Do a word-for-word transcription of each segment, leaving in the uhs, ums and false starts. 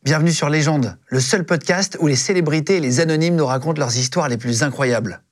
Bienvenue sur Légende, le seul podcast où les célébrités et les anonymes nous racontent leurs histoires les plus incroyables.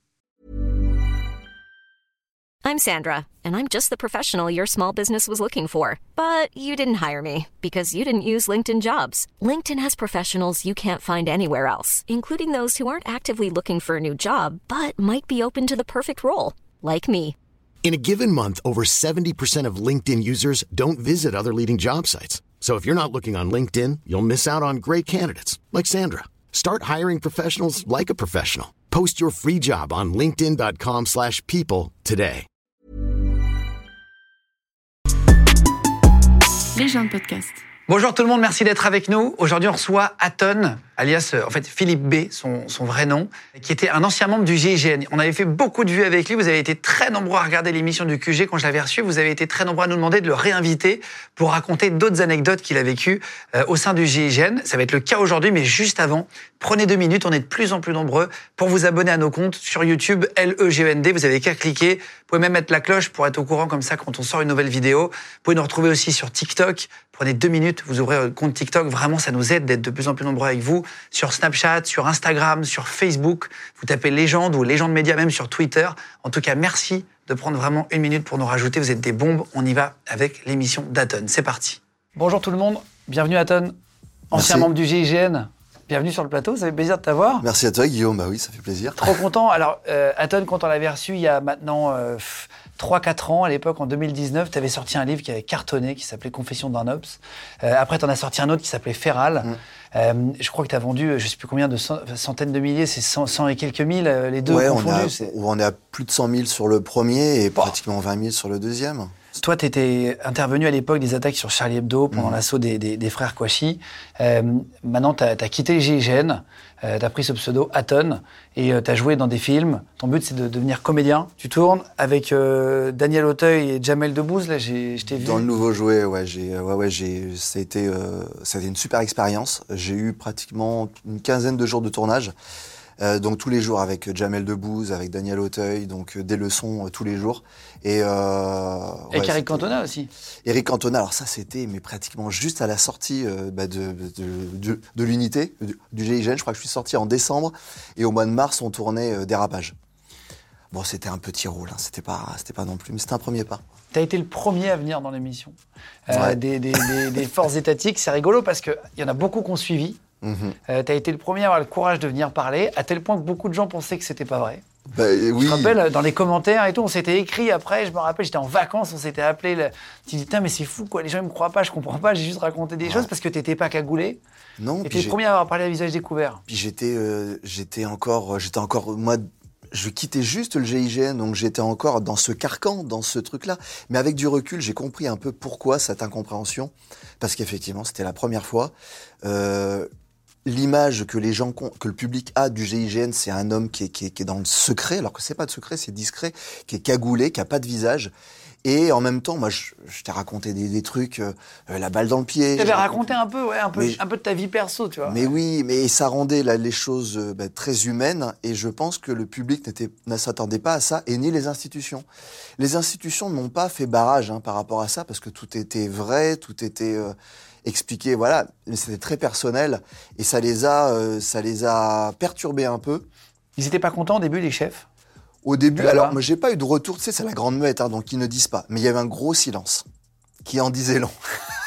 I'm Sandra, and I'm just the professional your small business was looking for. But you didn't hire me because you didn't use LinkedIn Jobs. LinkedIn has professionals you can't find anywhere else, including those who aren't actively looking for a new job, but might be open to the perfect role, like me. In a given month, over seventy percent of LinkedIn users don't visit other leading job sites. So if you're not looking on LinkedIn, you'll miss out on great candidates like Sandra. Start hiring professionals like a professional. Post your free job on linkedin dot com slash people today. Légende podcast. Bonjour tout le monde, merci d'être avec nous. Aujourd'hui, on reçoit Aton, alias euh, en fait Philippe B, son, son vrai nom, qui était un ancien membre du G I G N. On avait fait beaucoup de vues avec lui. Vous avez été très nombreux à regarder l'émission du Q G quand je l'avais reçu. Vous avez été très nombreux à nous demander de le réinviter pour raconter d'autres anecdotes qu'il a vécues euh, au sein du G I G N. Ça va être le cas aujourd'hui, mais juste avant, prenez deux minutes. On est de plus en plus nombreux pour vous abonner à nos comptes sur YouTube, L E G E N D. Vous avez qu'à cliquer. Vous pouvez même mettre la cloche pour être au courant comme ça quand on sort une nouvelle vidéo. Vous pouvez nous retrouver aussi sur TikTok. Prenez deux minutes, vous ouvrez un compte TikTok. Vraiment, ça nous aide d'être de plus en plus nombreux avec vous. Sur Snapchat, sur Instagram, sur Facebook. Vous tapez Légende ou Légende Média, même sur Twitter. En tout cas, merci de prendre vraiment une minute pour nous rajouter. Vous êtes des bombes. On y va avec l'émission d'Aton. C'est parti. Bonjour tout le monde. Bienvenue Aton, ancien Merci. membre du G I G N. Bienvenue sur le plateau. Ça fait plaisir de t'avoir. Merci à toi, Guillaume. Bah oui, ça fait plaisir. Trop content. Alors, euh, Aton, quand on l'avait reçu il y a maintenant euh, trois quatre ans, à l'époque, en deux mille dix-neuf, tu avais sorti un livre qui avait cartonné, qui s'appelait Confessions d'un Ops. Euh, après, tu en as sorti un autre qui s'appelait Feral. Mm. Euh, je crois que tu as vendu, je ne sais plus combien, de cent, centaines de milliers, c'est cent, cent et quelques mille, euh, les deux ouais, confondus. on, a, c'est... on est à plus de cent mille sur le premier et oh. pratiquement vingt mille sur le deuxième. Toi, tu étais intervenu à l'époque des attaques sur Charlie Hebdo pendant mmh. l'assaut des, des, des frères Kouachi. Euh, maintenant, tu as quitté le G I G N, euh, tu as pris ce pseudo Aton et euh, tu as joué dans des films. Ton but, c'est de devenir comédien. Tu tournes avec euh, Daniel Auteuil et Jamel Debbouze. Là, j'ai, je t'ai vu. Dans le nouveau jouet, ouais, j'ai, ouais, ouais, j'ai, ça a été, euh, ça a été une super expérience. J'ai eu pratiquement une quinzaine de jours de tournage. Euh, donc tous les jours avec Jamel Debbouze, avec Daniel Auteuil, donc euh, des leçons euh, tous les jours. Et euh, avec ouais, Eric Cantona aussi. Eric Cantona, alors ça c'était mais pratiquement juste à la sortie euh, bah, de, de, de, de l'unité, du, du G I G N. Je crois que je suis sorti en décembre et au mois de mars on tournait euh, Dérapage. Bon, c'était un petit rôle, hein, c'était pas, c'était pas non plus, mais c'était un premier pas. Tu as été le premier à venir dans l'émission euh, ouais. des, des, des, des forces étatiques. C'est rigolo parce qu'il y en a beaucoup qui ont suivi. Mmh. Euh, tu as été le premier à avoir le courage de venir parler, à tel point que beaucoup de gens pensaient que c'était pas vrai. Bah, oui. Je te rappelle, dans les commentaires et tout, on s'était écrit après, je me rappelle, j'étais en vacances, on s'était appelé. Le... Tu dis, putain, mais c'est fou, quoi, les gens ne me croient pas, je comprends pas, j'ai juste raconté des ouais. choses parce que tu n'étais pas cagoulé. Non. Et tu es le premier à avoir parlé à visage découvert. Puis j'étais, euh, j'étais encore, j'étais encore, moi, je quittais juste le G I G N, donc j'étais encore dans ce carcan, dans ce truc-là. Mais avec du recul, j'ai compris un peu pourquoi cette incompréhension. Parce qu'effectivement, c'était la première fois. Euh, L'image que les gens, que le public a du G I G N, c'est un homme qui est, qui est, qui est dans le secret, alors que c'est pas de secret, c'est discret, qui est cagoulé, qui a pas de visage. Et en même temps, moi, je, je t'ai raconté des, des trucs, euh, la balle dans le pied. Tu avais raconté un peu, ouais, un peu, mais, un peu de ta vie perso, tu vois. Mais oui, mais ça rendait là, les choses euh, bah, très humaines. Et je pense que le public n'était, ne s'attendait pas à ça, et ni les institutions. Les institutions n'ont pas fait barrage hein, par rapport à ça, parce que tout était vrai, tout était euh, expliqué, voilà. Mais c'était très personnel, et ça les a, euh, ça les a perturbés un peu. Ils n'étaient pas contents au début, les chefs? Au début, alors moi j'ai pas eu de retour, tu sais, c'est la grande muette, hein, donc ils ne disent pas. Mais il y avait un gros silence qui en disait long.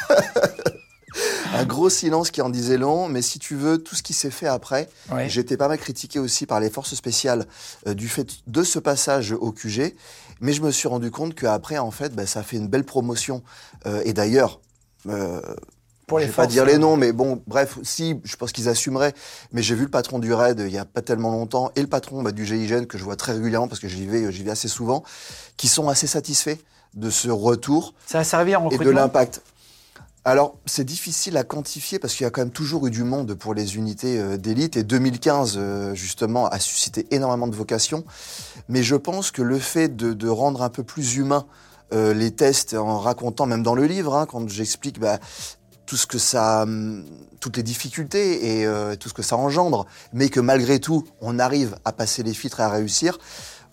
Un gros silence qui en disait long, mais si tu veux, tout ce qui s'est fait après, ouais. J'ai été pas mal critiqué aussi par les forces spéciales euh, du fait de ce passage au Q G, mais je me suis rendu compte qu'après, en fait, bah, ça a fait une belle promotion. Euh, et d'ailleurs, euh, pour les je vais forces, pas dire les noms, mais bon, bref, si, je pense qu'ils assumeraient. Mais j'ai vu le patron du Raid il y a pas tellement longtemps et le patron bah, du G I G N que je vois très régulièrement parce que j'y vais, j'y vais assez souvent, qui sont assez satisfaits de ce retour. Ça a servi en recrutement. Et de l'impact. Alors, c'est difficile à quantifier parce qu'il y a quand même toujours eu du monde pour les unités euh, d'élite. Et deux mille quinze, euh, justement, a suscité énormément de vocations. Mais je pense que le fait de, de rendre un peu plus humain euh, les tests en racontant, même dans le livre, hein, quand j'explique bah, tout ce que ça, toutes les difficultés et euh, tout ce que ça engendre, mais que malgré tout, on arrive à passer les filtres et à réussir.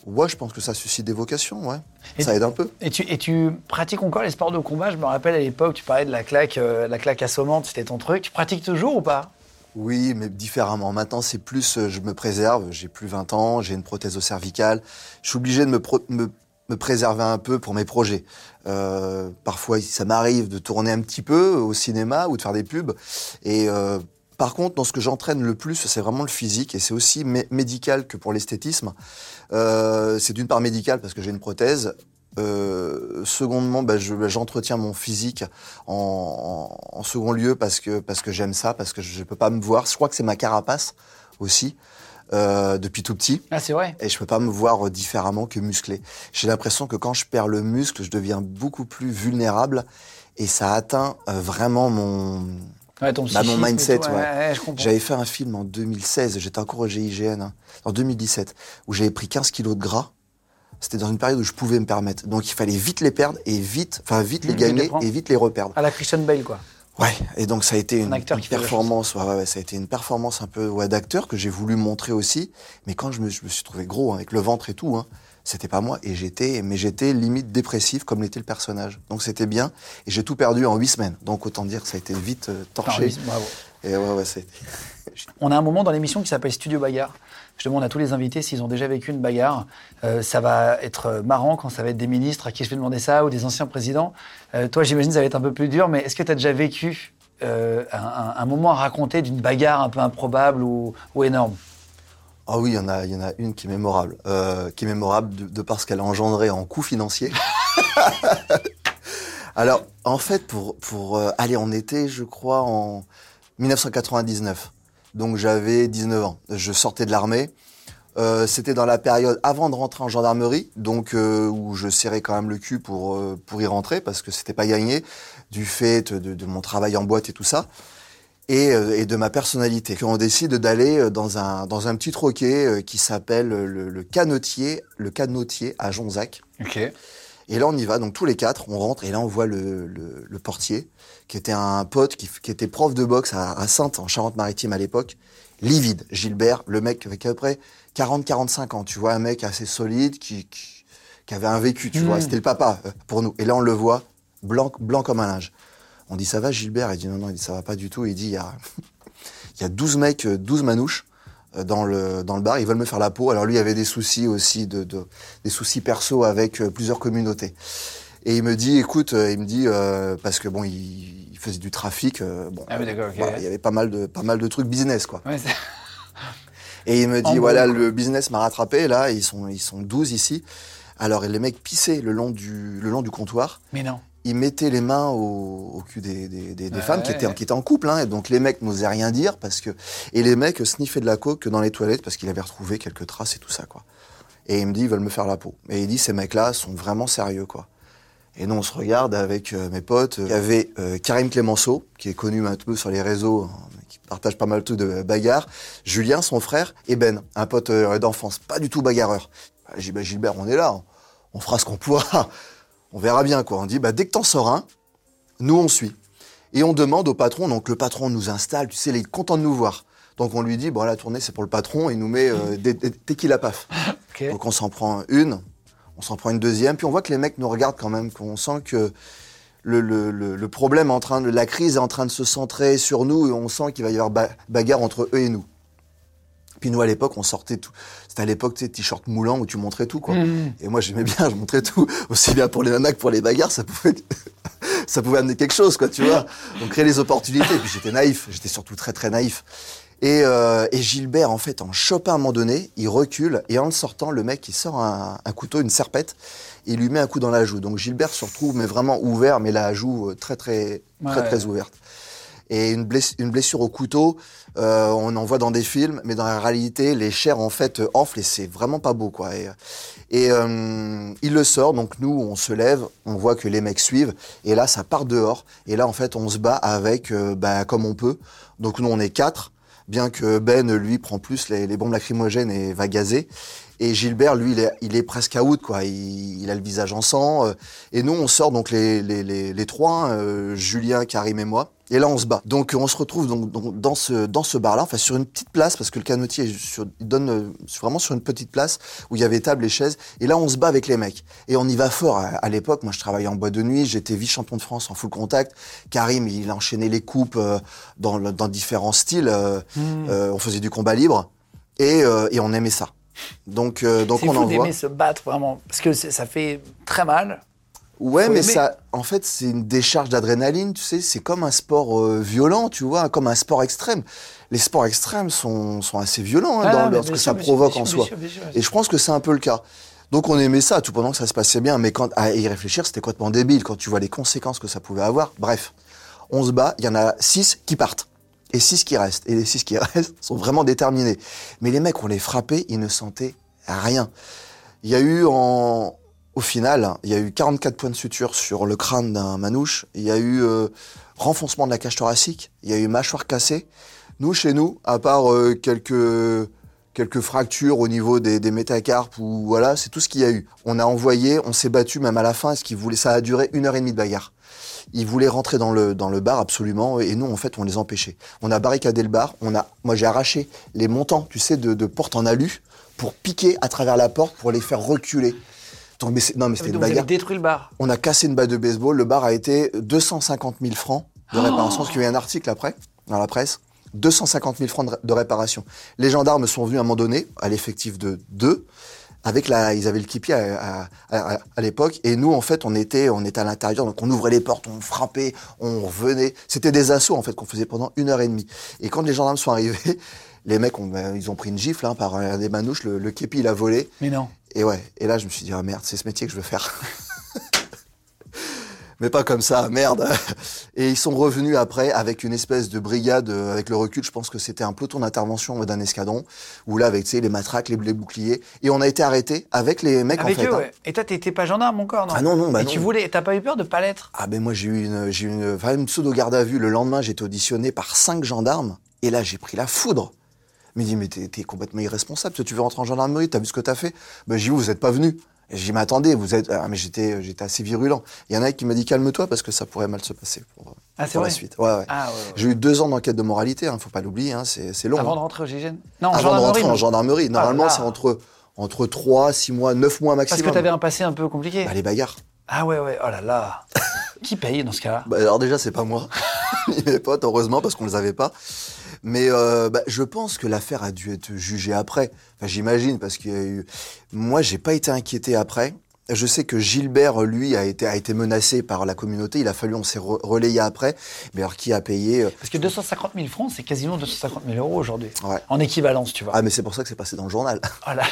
Ouais, je pense que ça suscite des vocations, ouais. Et ça tu, aide un peu. Et tu, et tu pratiques encore les sports de combat? Je me rappelle à l'époque, tu parlais de la claque, euh, la claque assommante, c'était ton truc. Tu pratiques toujours ou pas? Oui, mais différemment. Maintenant, c'est plus, euh, je me préserve. J'ai plus vingt ans, j'ai une prothèse au cervical. Je suis obligé de me, pro- me, me préserver un peu pour mes projets. Euh, parfois, ça m'arrive de tourner un petit peu au cinéma ou de faire des pubs. Et euh, par contre, dans ce que j'entraîne le plus, c'est vraiment le physique. Et c'est aussi mé- médical que pour l'esthétisme. Euh, c'est d'une part médical parce que j'ai une prothèse. Euh, secondement, bah, je, bah, j'entretiens mon physique en, en, en second lieu parce que, parce que j'aime ça, parce que je ne peux pas me voir. Je crois que c'est ma carapace aussi, euh, depuis tout petit. Ah, c'est vrai. Et je ne peux pas me voir différemment que musclé. J'ai l'impression que quand je perds le muscle, je deviens beaucoup plus vulnérable et ça atteint euh, vraiment mon... Ouais, ton Bah, mon mindset, tout, ouais. ouais, ouais, je comprends. J'avais fait un film en deux mille seize, j'étais encore au G I G N, hein, en deux mille dix-sept, où j'avais pris quinze kilos de gras. C'était dans une période où je pouvais me permettre. Donc il fallait vite les perdre et vite, enfin vite les Mmh, gagner les et vite les reperdre. À la Christian Bale, quoi. Ouais, et donc ça a été une, acteur une qui fait la performance, ouais, ouais, ça a été une performance un peu ouais, d'acteur que j'ai voulu montrer aussi. Mais quand je me, je me suis trouvé gros, hein, avec le ventre et tout, hein, c'était pas moi. Et j'étais, mais j'étais limite dépressif comme l'était le personnage. Donc c'était bien. Et j'ai tout perdu en huit semaines. Donc autant dire que ça a été vite euh, torché. Enfin, oui, bravo. Et ouais, ouais, ça a été... On a un moment dans l'émission qui s'appelle Studio Bagarre. Je demande à tous les invités s'ils ont déjà vécu une bagarre. Euh, ça va être marrant quand ça va être des ministres à qui je vais demander ça ou des anciens présidents. Euh, toi, j'imagine que ça va être un peu plus dur, mais est-ce que tu as déjà vécu euh, un, un, un moment à raconter d'une bagarre un peu improbable ou, ou énorme? Ah oui, il y en a, il y en a une qui est mémorable, euh, qui est mémorable de, de parce qu'elle a engendré en coûts financiers. Alors, en fait, pour, pour euh, aller en été, je crois, en dix-neuf cent quatre-vingt-dix-neuf. Donc, j'avais dix-neuf ans. Je sortais de l'armée. Euh, c'était dans la période avant de rentrer en gendarmerie, donc euh, où je serrais quand même le cul pour, euh, pour y rentrer, parce que c'était pas gagné, du fait de, de mon travail en boîte et tout ça. Et, euh, et de ma personnalité. On décide d'aller dans un, dans un petit troquet euh, qui s'appelle le, le Canotier, le Canotier à Jonzac. Ok. Et là, on y va, donc tous les quatre, on rentre, et là, on voit le, le, le portier, qui était un pote, qui, qui était prof de boxe à, à Saintes, en Charente-Maritime à l'époque, livide. Gilbert, le mec avec à peu près quarante à quarante-cinq ans, tu vois, un mec assez solide, qui, qui, qui avait un vécu, tu mmh. vois, c'était le papa euh, pour nous. Et là, on le voit, blanc, blanc comme un linge. On dit, ça va, Gilbert? Il dit, non, non, il dit, ça va pas du tout. Il dit, il y a, il y a douze mecs, douze manouches dans le, dans le bar, ils veulent me faire la peau. Alors lui, il avait des soucis aussi, de, de, des soucis perso avec plusieurs communautés. Et il me dit, écoute, il me dit, euh, parce que bon, il, il faisait du trafic, euh, bon, ah oui, d'accord, okay. Voilà, il y avait pas mal de, pas mal de trucs business, quoi. Ouais, c'est... Et il me dit, en voilà, bon, le business m'a rattrapé, là, ils sont, ils sont douze ici. Alors, les mecs pissaient le long du, le long du comptoir. Mais non. Ils mettaient les mains au, au cul des, des, des, des ouais, femmes ouais, qui, étaient, ouais. qui étaient en couple, hein, et donc les mecs n'osaient rien dire parce que, et les mecs sniffaient de la coke dans les toilettes parce qu'il avait retrouvé quelques traces et tout ça, quoi. Et il me dit, ils veulent me faire la peau. Et il dit, ces mecs-là sont vraiment sérieux, quoi. Et nous, on se regarde avec euh, mes potes. Il y avait euh, Karim Clémenceau, qui est connu un peu sur les réseaux, hein, qui partage pas mal de trucs de bagarre. Julien, son frère, et Ben, un pote euh, d'enfance, pas du tout bagarreur. J'ai dit, bah, Gilbert, on est là, on, on fera ce qu'on pourra. On verra bien, quoi. On dit, bah, dès que t'en sors un, nous, on suit. Et on demande au patron, donc le patron nous installe, tu sais, il est content de nous voir. Donc on lui dit, bon, la tournée, c'est pour le patron, il nous met euh, des, des tequila paf. Okay. Donc on s'en prend une, on s'en prend une deuxième, puis on voit que les mecs nous regardent quand même, qu'on sent que le, le, le, le problème, est en train de, la crise est en train de se centrer sur nous, et on sent qu'il va y avoir ba- bagarre entre eux et nous. Puis nous, à l'époque, on sortait tout. C'était à l'époque, tu sais, t-shirt moulant où tu montrais tout, quoi. Mmh. Et moi, j'aimais bien, je montrais tout. Aussi bien pour les nanas que pour les bagarres, ça pouvait, ça pouvait amener quelque chose, quoi, tu vois. On créait les opportunités. Et puis j'étais naïf. J'étais surtout très, très naïf. Et, euh, et Gilbert, en fait, en chopant à un moment donné, il recule. Et en le sortant, le mec, il sort un, un couteau, une serpette. Et il lui met un coup dans la joue. Donc Gilbert se retrouve, mais vraiment ouvert, mais la joue très, très, ouais, très, très ouverte. Et une blessure, une blessure au couteau, euh, on en voit dans des films, mais dans la réalité, les chairs en fait enflent et c'est vraiment pas beau, quoi. Et, et euh, il le sort, donc nous, on se lève, on voit que les mecs suivent, et là, ça part dehors. Et là, en fait, on se bat avec, euh, bah, comme on peut. Donc nous, on est quatre, bien que Ben, lui, prend plus les, les bombes lacrymogènes et va gazer. Et Gilbert, lui, il est, il est presque out, quoi. Il, il a le visage en sang. Euh, et nous, on sort donc les, les, les, les trois, hein, euh, Julien, Karim et moi. Et là, on se bat. Donc, on se retrouve donc, donc dans ce dans ce bar-là, enfin sur une petite place, parce que le canotier est sur, il donne euh, vraiment sur une petite place où il y avait table et chaises. Et là, on se bat avec les mecs. Et on y va fort. À, à l'époque, moi, je travaillais en boîte de nuit. J'étais vice-champion de France en full contact. Karim, il enchaînait les coupes euh, dans dans différents styles. Euh, mmh. euh, on faisait du combat libre et euh, et on aimait ça. Donc euh, donc c'est on fou envoie. d'aimer se battre vraiment, parce que ça fait très mal. Ouais, Faut mais aimer. ça, en fait, c'est une décharge d'adrénaline, tu sais, c'est comme un sport euh, violent, tu vois, comme un sport extrême. Les sports extrêmes sont, sont assez violents, hein, ah, dans non, le, ce que sûr, ça provoque sûr, en bien soi. sûr, bien sûr, bien sûr. Et je pense que c'est un peu le cas. Donc on aimait ça, tout pendant que ça se passait bien, mais quand, à y réfléchir, c'était complètement débile, quand tu vois les conséquences que ça pouvait avoir. Bref, on se bat, il y en a six qui partent. Et six qui restent. Et les six qui restent sont vraiment déterminés. Mais les mecs, on les frappait, ils ne sentaient rien. Il y a eu en... Au final, il y a eu quarante-quatre points de suture sur le crâne d'un manouche. Il y a eu euh, renfoncement de la cage thoracique. Il y a eu mâchoire cassée. Nous, chez nous, à part euh, quelques quelques fractures au niveau des, des métacarpes, ou voilà, c'est tout ce qu'il y a eu. On a envoyé, on s'est battu même à la fin. Ce qu'ils voulaient, ça a duré une heure et demie de bagarre. Ils voulaient rentrer dans le dans le bar absolument, et nous, en fait, on les empêchait. On a barricadé le bar. On a, moi, j'ai arraché les montants, tu sais, de, de porte en alu pour piquer à travers la porte pour les faire reculer. Donc, mais non, mais c'était Donc une vous avez bagarre. détruit le bar. On a cassé une batte de baseball. Le bar a été deux cent cinquante mille francs de réparation. Parce qu'il y a eu un article après, dans la presse. deux cent cinquante mille francs de, de réparation. Les gendarmes sont venus à un moment donné, à l'effectif de deux. Avec la, ils avaient le képi à, à, à, à l'époque. Et nous, en fait, on était, on était à l'intérieur. Donc, on ouvrait les portes, on frappait, on revenait. C'était des assauts, en fait, qu'on faisait pendant une heure et demie. Et quand les gendarmes sont arrivés, les mecs, ont, ils ont pris une gifle hein, par un des manouches. Le, le képi, il a volé. Mais non. Et ouais, et là je me suis dit, ah merde, c'est ce métier que je veux faire. Mais pas comme ça, merde. Et ils sont revenus après avec une espèce de brigade, avec le recul, je pense que c'était un peloton d'intervention d'un escadron, où là, avec tu sais, les matraques, les, les boucliers, et on a été arrêtés avec les mecs Avec en fait. eux, hein. ouais. Et toi, t'étais pas gendarme encore, non? Ah non, non, bah Et non. tu voulais, t'as pas eu peur de pas l'être? Ah ben moi j'ai eu une, j'ai eu une, enfin, une pseudo-garde à vue. Le lendemain, j'ai été auditionné par cinq gendarmes, et là j'ai pris la foudre. Il me dit, mais t'es, t'es complètement irresponsable, tu veux rentrer en gendarmerie, t'as vu ce que t'as fait? Ben j'ai dit, vous êtes pas venu. Et j'ai dit, mais attendez, vous êtes... Ah, mais j'étais, j'étais assez virulent. Il y en a un qui m'a dit, calme-toi, parce que ça pourrait mal se passer pour, ah, c'est pour vrai la suite. Ouais, ouais. Ah, ouais, ouais. J'ai eu deux ans d'enquête de moralité, hein, faut pas l'oublier, hein, c'est, c'est long. Avant hein. de rentrer au G I G N? Non, en Avant de rentrer en non. gendarmerie. Normalement, Ah, là. c'est entre, entre trois, six mois, neuf mois maximum. Parce que t'avais un passé un peu compliqué. Bah, les bagarres. Ah ouais, ouais, oh là là. Qui paye dans ce cas-là? Bah, alors déjà, c'est pas moi, ni mes potes, heureusement, parce qu'on les avait pas. Mais euh, bah, je pense que l'affaire a dû être jugée après. Enfin, j'imagine, parce qu'il y a eu... Moi, j'ai pas été inquiété après. Je sais que Gilbert, lui, a été, a été menacé par la communauté. Il a fallu, on s'est re- relayé après. Mais alors, qui a payé euh... Parce que deux cent cinquante mille francs, c'est quasiment deux cent cinquante mille euros aujourd'hui. Ouais. En équivalence, tu vois. Ah, mais c'est pour ça que c'est passé dans le journal. Oh là.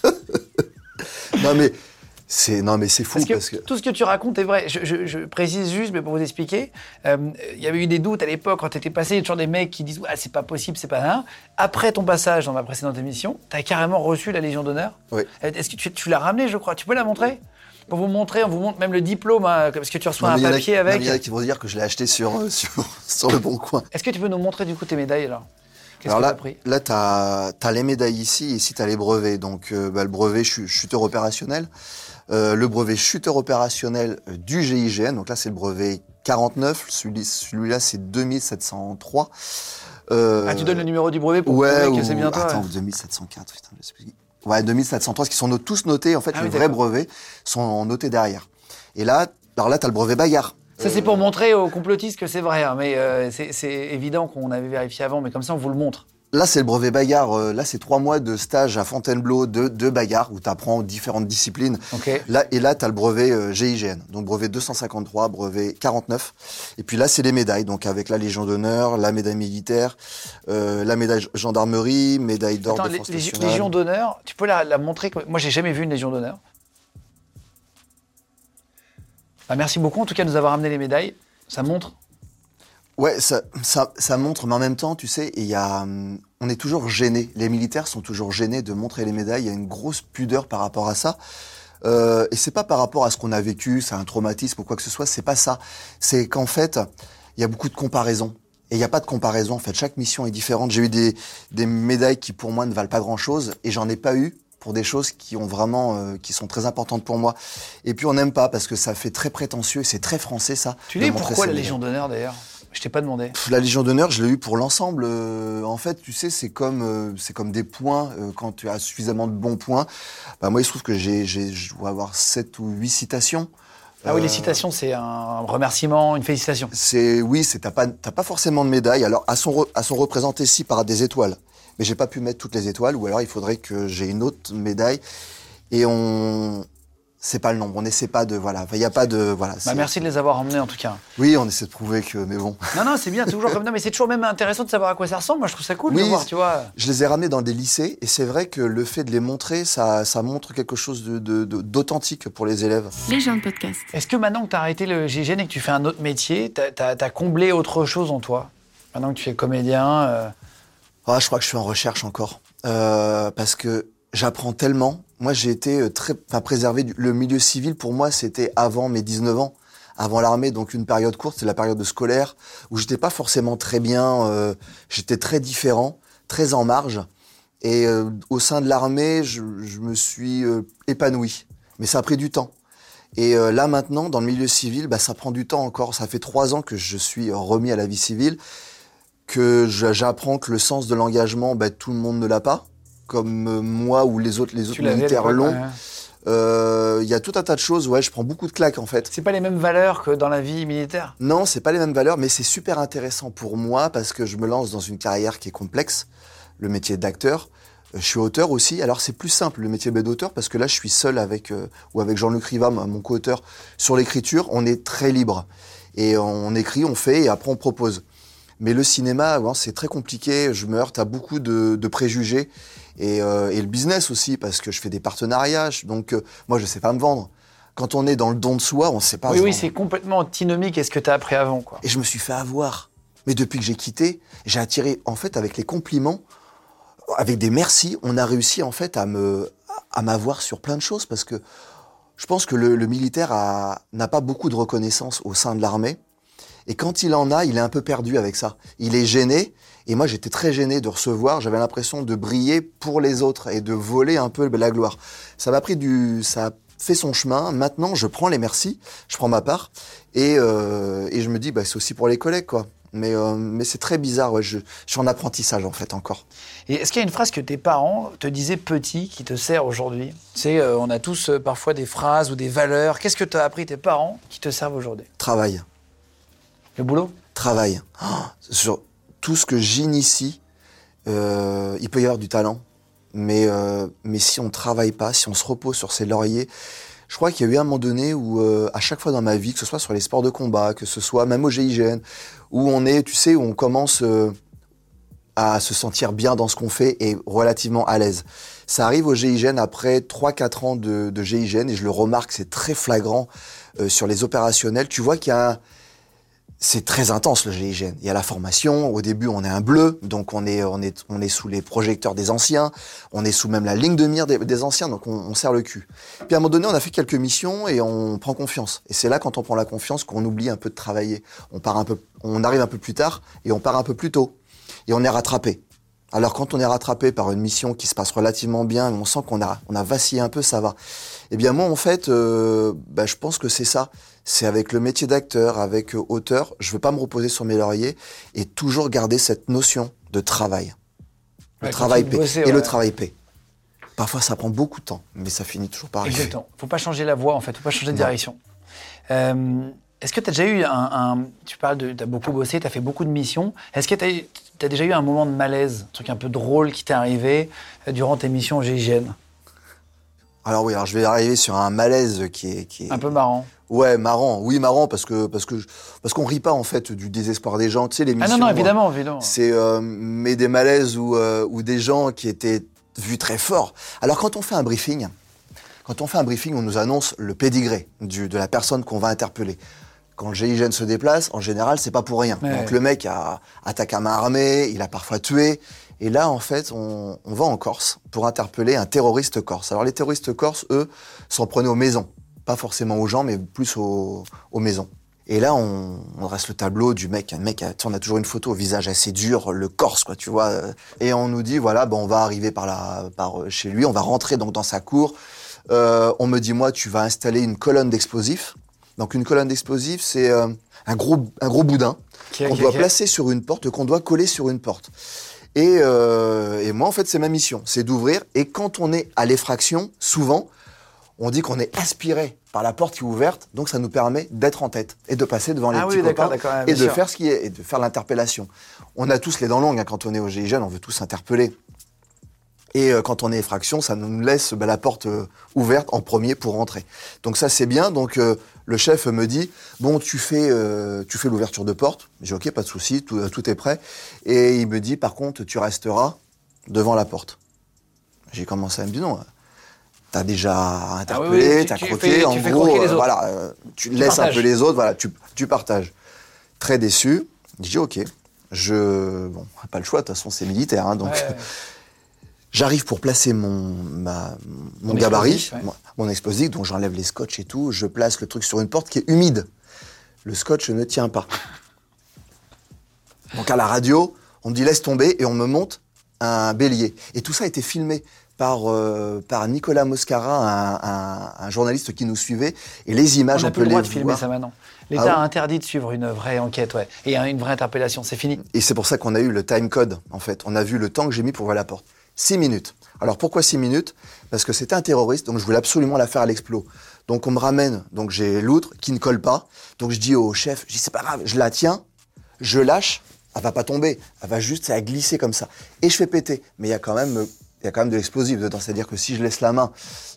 non, mais... C'est, non, mais c'est fou Parce que, parce que... tout ce que tu racontes est vrai. Je, je, je précise juste, mais pour vous expliquer, il euh, y avait eu des doutes à l'époque quand tu étais passé. Il y a toujours des mecs qui disent ah, c'est pas possible, c'est pas un. Après ton passage dans ma précédente émission, tu as carrément reçu la Légion d'honneur. Oui. Est-ce que tu, tu l'as ramené, je crois? Tu peux la montrer? Pour vous montrer, on vous montre même le diplôme, hein, parce que tu reçois Non, un papier a, avec. Il y en a qui vont dire que je l'ai acheté sur, euh, sur, sur le bon coin. Est-ce que tu peux nous montrer du coup tes médailles alors? Qu'est-ce Alors que là, t'as pris? là t'as, t'as les médailles ici, ici t'as les brevets. Donc euh, bah, le brevet ch- chuteur opérationnel, euh, le brevet chuteur opérationnel euh, du G I G N. Donc là c'est le brevet quarante-neuf, celui, celui-là c'est deux mille sept cent trois. Euh, Ah, tu donnes le numéro du brevet pour ouais, prouver que ou, c'est bien toi. attends, Ouais. deux mille sept cent quatre, putain, je sais plus. Ouais, deux mille sept cent trois, qui sont no- tous notés. En fait, Ah les oui, vrais d'accord. brevets sont notés derrière. Et là, alors là t'as le brevet bagarre. Ça, c'est pour montrer aux complotistes que c'est vrai, hein, mais euh, c'est, c'est évident qu'on avait vérifié avant, mais comme ça, on vous le montre. Là, c'est le brevet bagarre. Euh, Là, c'est trois mois de stage à Fontainebleau de, de bagarre où tu apprends différentes disciplines. Ok. Là, et là, tu as le brevet euh, G I G N. Donc, brevet deux cent cinquante-trois, brevet quarante-neuf. Et puis là, c'est les médailles. Donc, avec la Légion d'honneur, la médaille militaire, euh, la médaille gendarmerie, médaille d'or Attends, de les, France les nationale. Légions d'honneur, tu peux la, la montrer? Moi, j'ai jamais vu une Légion d'honneur. Bah, merci beaucoup, en tout cas, de nous avoir amené les médailles. Ça montre. Ouais, ça, ça, ça montre, mais en même temps, tu sais, il y a, hum, on est toujours gênés. Les militaires sont toujours gênés de montrer les médailles. Il y a une grosse pudeur par rapport à ça. Euh, et c'est pas par rapport à ce qu'on a vécu, c'est un traumatisme ou quoi que ce soit. C'est pas ça. C'est qu'en fait, il y a beaucoup de comparaisons. Et il n'y a pas de comparaison. En fait, chaque mission est différente. J'ai eu des, des médailles qui, pour moi, ne valent pas grand-chose. Et j'en ai pas eu pour des choses qui ont vraiment, euh, qui sont très importantes pour moi. Et puis on n'aime pas parce que ça fait très prétentieux, c'est très français ça. Tu dis pourquoi la Légion d'honneur d'ailleurs ? Je t'ai pas demandé. Pff, la Légion d'honneur, je l'ai eu pour l'ensemble. Euh, en fait, tu sais, c'est comme, euh, c'est comme des points. Euh, quand tu as suffisamment de bons points, bah, moi, il se trouve que j'ai, j'ai, je dois avoir sept ou huit citations. Ah oui, les citations, c'est un remerciement, une félicitation. C'est, oui, c'est, t'as pas, t'as pas forcément de médaille. Alors, elles sont, re, elles sont représentées ici par des étoiles. Mais j'ai pas pu mettre toutes les étoiles, ou alors il faudrait que j'ai une autre médaille. Et on, c'est pas le nombre. On n'essaie pas de, voilà. Il y a pas de, voilà. Bah, merci de les avoir emmenés, en tout cas. Oui, on essaie de prouver que, mais bon. Non, non, c'est bien, toujours comme, non, mais c'est toujours même intéressant de savoir à quoi ça ressemble. Moi, je trouve ça cool oui, de voir, tu vois. Je les ai ramenés dans des lycées, et c'est vrai que le fait de les montrer, ça, ça montre quelque chose de, de, de, d'authentique pour les élèves. Les gens de podcast. Est-ce que maintenant que tu as arrêté le G I G N et que tu fais un autre métier, tu as comblé autre chose en toi ? Maintenant que tu es comédien euh... ah, je crois que je suis en recherche encore. Euh, parce que j'apprends tellement. Moi, j'ai été très enfin, préservé. Du, le milieu civil, pour moi, c'était avant mes dix-neuf ans, avant l'armée, donc une période courte, c'est la période scolaire, où j'étais pas forcément très bien, euh, j'étais très différent, très en marge. Et euh, au sein de l'armée, je, je me suis euh, épanoui. Mais ça a pris du temps. Et euh, là, maintenant, dans le milieu civil, bah, ça prend du temps encore. Ça fait trois ans que je suis remis à la vie civile, que je, j'apprends que le sens de l'engagement, bah, tout le monde ne l'a pas. Comme euh, moi ou les autres, les autres militaires l'ont. Il euh, y a tout un tas de choses, ouais, je prends beaucoup de claques en fait. C'est pas les mêmes valeurs que dans la vie militaire ? Non, c'est pas les mêmes valeurs, mais c'est super intéressant pour moi parce que je me lance dans une carrière qui est complexe, le métier d'acteur. Je suis auteur aussi, alors c'est plus simple le métier d'auteur parce que là je suis seul avec, euh, ou avec Jean-Luc Riva, mon co-auteur, sur l'écriture, on est très libre. Et on écrit, on fait et après on propose. Mais le cinéma, ouais, c'est très compliqué, je me heurte à beaucoup de, de préjugés. Et, euh, et le business aussi, parce que je fais des partenariats, donc euh, moi je sais pas me vendre. Quand on est dans le don de soi, on sait pas oui, se oui, vendre. C'est complètement antinomique à ce que tu as appris avant, quoi. Et je me suis fait avoir. Mais depuis que j'ai quitté, j'ai attiré, en fait, avec les compliments, avec des merci, on a réussi en fait à me, à m'avoir sur plein de choses, parce que je pense que le, le militaire a, n'a pas beaucoup de reconnaissance au sein de l'armée. Et quand il en a, il est un peu perdu avec ça. Il est gêné. Et moi, j'étais très gêné de recevoir. J'avais l'impression de briller pour les autres et de voler un peu la gloire. Ça m'a pris du, ça a fait son chemin. Maintenant, je prends les merci, je prends ma part et euh, et je me dis, bah c'est aussi pour les collègues, quoi. Mais euh, mais c'est très bizarre. Ouais, je, je suis en apprentissage en fait encore. Et est-ce qu'il y a une phrase que tes parents te disaient petit qui te sert aujourd'hui ? Tu sais, euh, on a tous euh, parfois des phrases ou des valeurs. Qu'est-ce que t'as appris tes parents qui te servent aujourd'hui ? Travail. Le boulot ? Travail. Oh, sur tout ce que j'initie, euh, il peut y avoir du talent, mais, euh, mais si on ne travaille pas, si on se repose sur ses lauriers, je crois qu'il y a eu un moment donné où, euh, à chaque fois dans ma vie, que ce soit sur les sports de combat, que ce soit même au G I G N, où on est, tu sais, où on commence euh, à se sentir bien dans ce qu'on fait et relativement à l'aise. Ça arrive au G I G N après trois quatre ans de, de G I G N, et je le remarque, c'est très flagrant euh, sur les opérationnels. Tu vois qu'il y a un... C'est très intense le G I G N. Il y a la formation. Au début, on est un bleu, donc on est on est on est sous les projecteurs des anciens. On est sous même la ligne de mire des, des anciens, donc on, on serre le cul. Puis à un moment donné, on a fait quelques missions et on prend confiance. Et c'est là, quand on prend la confiance, qu'on oublie un peu de travailler. On part un peu, on arrive un peu plus tard et on part un peu plus tôt. Et on est rattrapé. Alors quand on est rattrapé par une mission qui se passe relativement bien, on sent qu'on a on a vacillé un peu, ça va. Eh bien moi, en fait, euh, bah, je pense que c'est ça. C'est avec le métier d'acteur, avec euh, auteur, je veux pas me reposer sur mes lauriers et toujours garder cette notion de travail. Le ouais, travail paie. Bosser, et ouais. le travail paie. Parfois, ça prend beaucoup de temps, mais ça finit toujours par arriver. Exactement. Faut pas changer la voie, en fait. Faut pas changer de Non. direction. Euh, est-ce que tu as déjà eu un, un... Tu parles de... Tu as beaucoup bossé, tu as fait beaucoup de missions. Est-ce que tu as déjà eu un moment de malaise, un truc un peu drôle qui t'est arrivé durant tes missions au G I G N ? Alors oui, alors je vais arriver sur un malaise qui est... Qui est... Un peu marrant. Ouais, marrant. Oui, marrant parce que parce que parce qu'on rit pas en fait du désespoir des gens. Tu sais, les missions. Ah non non, évidemment, évidemment. C'est euh, mais des malaises ou euh, ou des gens qui étaient vus très forts. Alors quand on fait un briefing, quand on fait un briefing, on nous annonce le pédigré du de la personne qu'on va interpeller. Quand le G I G N se déplace, en général, c'est pas pour rien. Ouais. Donc le mec a attaqué à main armée, il a parfois tué. Et là, en fait, on, on va en Corse pour interpeller un terroriste corse. Alors les terroristes corses, eux, s'en prenaient aux maisons. Pas forcément aux gens, mais plus aux, aux maisons. Et là, on, on dresse le tableau du mec. Un mec, on a toujours une photo au visage assez dur, le Corse, quoi, tu vois. Et on nous dit, voilà, ben, on va arriver par là, par chez lui, on va rentrer donc dans sa cour. Euh, on me dit, moi, tu vas installer une colonne d'explosifs. Donc, une colonne d'explosifs, c'est euh, un gros, un gros boudin okay, qu'on okay, doit okay. placer sur une porte, qu'on doit coller sur une porte. Et, euh, et moi, en fait, c'est ma mission, c'est d'ouvrir. Et quand on est à l'effraction, souvent, on dit qu'on est aspiré par la porte qui est ouverte, donc ça nous permet d'être en tête et de passer devant les ah petits oui, copains d'accord, d'accord, et de sûr. faire ce qui est et de faire l'interpellation. On a tous les dents longues hein, quand on est au G I G N, on veut tous interpeller. Et euh, quand on est effraction, ça nous laisse bah, la porte euh, ouverte en premier pour rentrer. Donc ça c'est bien. Donc euh, le chef me dit bon tu fais euh, tu fais l'ouverture de porte. J'ai ok pas de souci, tout, euh, tout est prêt. Et il me dit par contre tu resteras devant la porte. J'ai commencé à me dire non. T'as déjà interpellé, ah oui, oui, t'as croqué, fais, en gros, euh, voilà, euh, tu, tu laisses partages. un peu les autres, voilà, tu, tu partages. Très déçu, je dis ok, je, bon, pas le choix, de toute façon c'est militaire, hein, donc ouais, ouais. J'arrive pour placer mon, ma, mon, mon gabarit, explosif, ouais. mon explosif, donc j'enlève les scotch et tout, je place le truc sur une porte qui est humide. Le scotch ne tient pas. Donc à la radio, on me dit laisse tomber et on me monte un bélier. Et tout ça a été filmé. Par, euh, par Nicolas Moscara, un, un, un journaliste qui nous suivait. Et les images, on, on peut les voir. On n'a plus le droit de filmer ça maintenant. L'État ah, a interdit de suivre une vraie enquête, ouais. Et une vraie interpellation, c'est fini. Et c'est pour ça qu'on a eu le time code, en fait. On a vu le temps que j'ai mis pour ouvrir la porte. Six minutes. Alors pourquoi six minutes ? Parce que c'était un terroriste, donc je voulais absolument la faire à l'explos. Donc on me ramène, donc j'ai l'outre qui ne colle pas. Donc je dis au chef, je dis c'est pas grave, je la tiens, je lâche, elle va pas tomber, elle va juste, ça va glisser comme ça. Et je fais péter. Mais il y a quand même... Il y a quand même de l'explosif dedans, c'est-à-dire que si je laisse la main,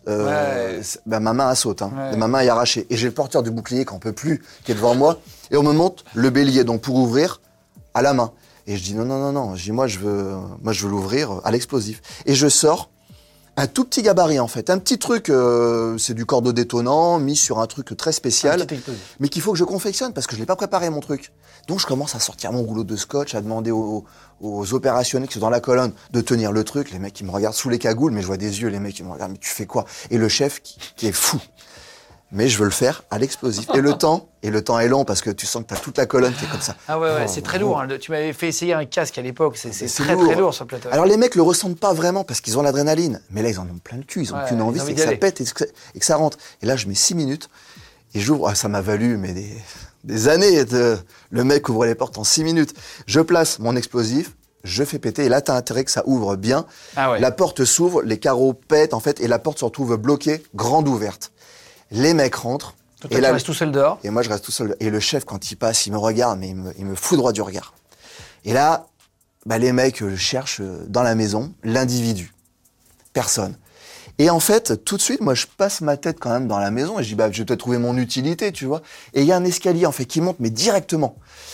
euh, ouais. ben, ma main elle saute, hein. ouais. ma main est arrachée. Et j'ai le porteur du bouclier qu'on peut plus, qui est devant moi, et on me monte le bélier, donc pour ouvrir à la main. Et je dis non, non, non, non, je dis moi je veux, moi je veux l'ouvrir à l'explosif. Et je sors un tout petit gabarit en fait, un petit truc, euh, c'est du cordeau détonnant mis sur un truc très spécial, mais qu'il faut que je confectionne parce que je l'ai pas préparé mon truc. Donc je commence à sortir mon rouleau de scotch, à demander aux, aux opérationnels qui sont dans la colonne de tenir le truc. Les mecs ils me regardent sous les cagoules, mais je vois des yeux, les mecs ils me regardent, mais tu fais quoi ? Et le chef qui, qui est fou. Mais je veux le faire à l'explosif. Et le temps, et le temps est long parce que tu sens que tu as toute la colonne qui est comme ça. Ah ouais, ouais, oh, c'est très lourd. Hein. Tu m'avais fait essayer un casque à l'époque, c'est, c'est, c'est très lourd. très lourd sur le plateau. Alors les mecs le ressentent pas vraiment parce qu'ils ont l'adrénaline. Mais là, ils en ont plein le cul, ils ont ouais, qu'une envie, c'est que ça pète et que, et que ça rentre. Et là, je mets six minutes et j'ouvre. Ah, ça m'a valu mais des, des années. De... Le mec ouvre les portes en six minutes. Je place mon explosif, je fais péter. Et là, tu as intérêt que ça ouvre bien. Ah ouais. La porte s'ouvre, les carreaux pètent en fait et la porte se retrouve bloquée, grande ouverte. Les mecs rentrent. Toi, et là, tu restes tout seul dehors. Et moi, je reste tout seul. Et le chef, quand il passe, il me regarde, mais il me, il me fout droit du regard. Et là, bah, les mecs cherchent dans la maison l'individu. Personne. Et en fait, tout de suite, moi, je passe ma tête quand même dans la maison et je dis, bah, je vais peut-être trouver mon utilité, tu vois. Et il y a un escalier, en fait, qui monte, mais directement.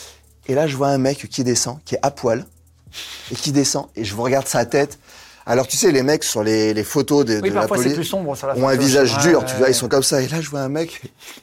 Et là, je vois un mec qui descend, qui est à poil, et qui descend, et je vous regarde sa tête. Alors, tu sais, les mecs, sur les, les photos de, oui, de la police, c'est plus sombre, sur la ont un visage ouais, dur, ouais, tu vois, ouais. Ils sont comme ça. Et là, je vois un mec,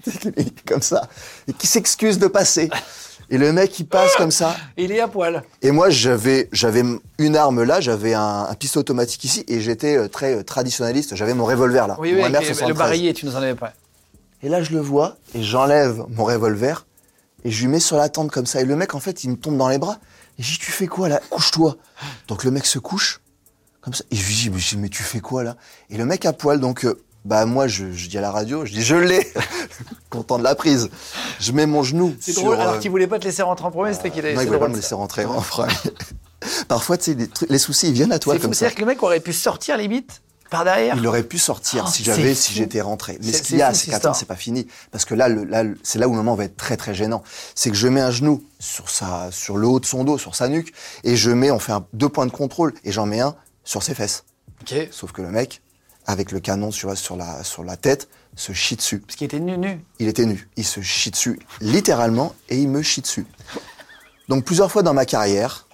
comme ça, et qui s'excuse de passer. Et le mec, il passe comme ça. Il est à poil. Et moi, j'avais, j'avais une arme là, j'avais un, un pistolet automatique ici, et j'étais très traditionnaliste, j'avais mon revolver là. Oui, oui, le barillet, tu nous en avais pas. Et là, je le vois, et j'enlève mon revolver, et je lui mets sur la tente comme ça. Et le mec, en fait, il me tombe dans les bras. Et je dis, tu fais quoi là ? Couche-toi. Donc le mec se couche. Comme ça. Et je lui dis, mais, je dis, mais tu fais quoi là ? Et le mec à poil, donc, euh, bah moi, je, je dis à la radio, je dis, je l'ai, content de la prise. Je mets mon genou. C'est sur, drôle, alors euh, qu'il voulait pas te laisser rentrer en premier, c'était qu'il avait. Non, il voulait pas me laisser rentrer en premier. Parfois, tu sais, les, les soucis, ils viennent à toi c'est comme fou, ça. C'est-à-dire que le mec aurait pu sortir limite par derrière. Il aurait pu sortir oh, si j'avais, si j'étais rentré. Mais c'est, ce qu'il y a, c'est qu'attends, c'est pas fini, parce que là, le, là, c'est là où le moment va être très très gênant. C'est que je mets un genou sur sa, sur le haut de son dos, sur sa nuque, et je mets, on fait un, deux points de contrôle, et j'en mets un sur ses fesses. Okay. Sauf que le mec, avec le canon sur, sur, la, sur la tête, se chie dessus. Parce qu'il était nu, nu. Il était nu. Il se chie dessus, littéralement, et il me chie dessus. Donc plusieurs fois dans ma carrière,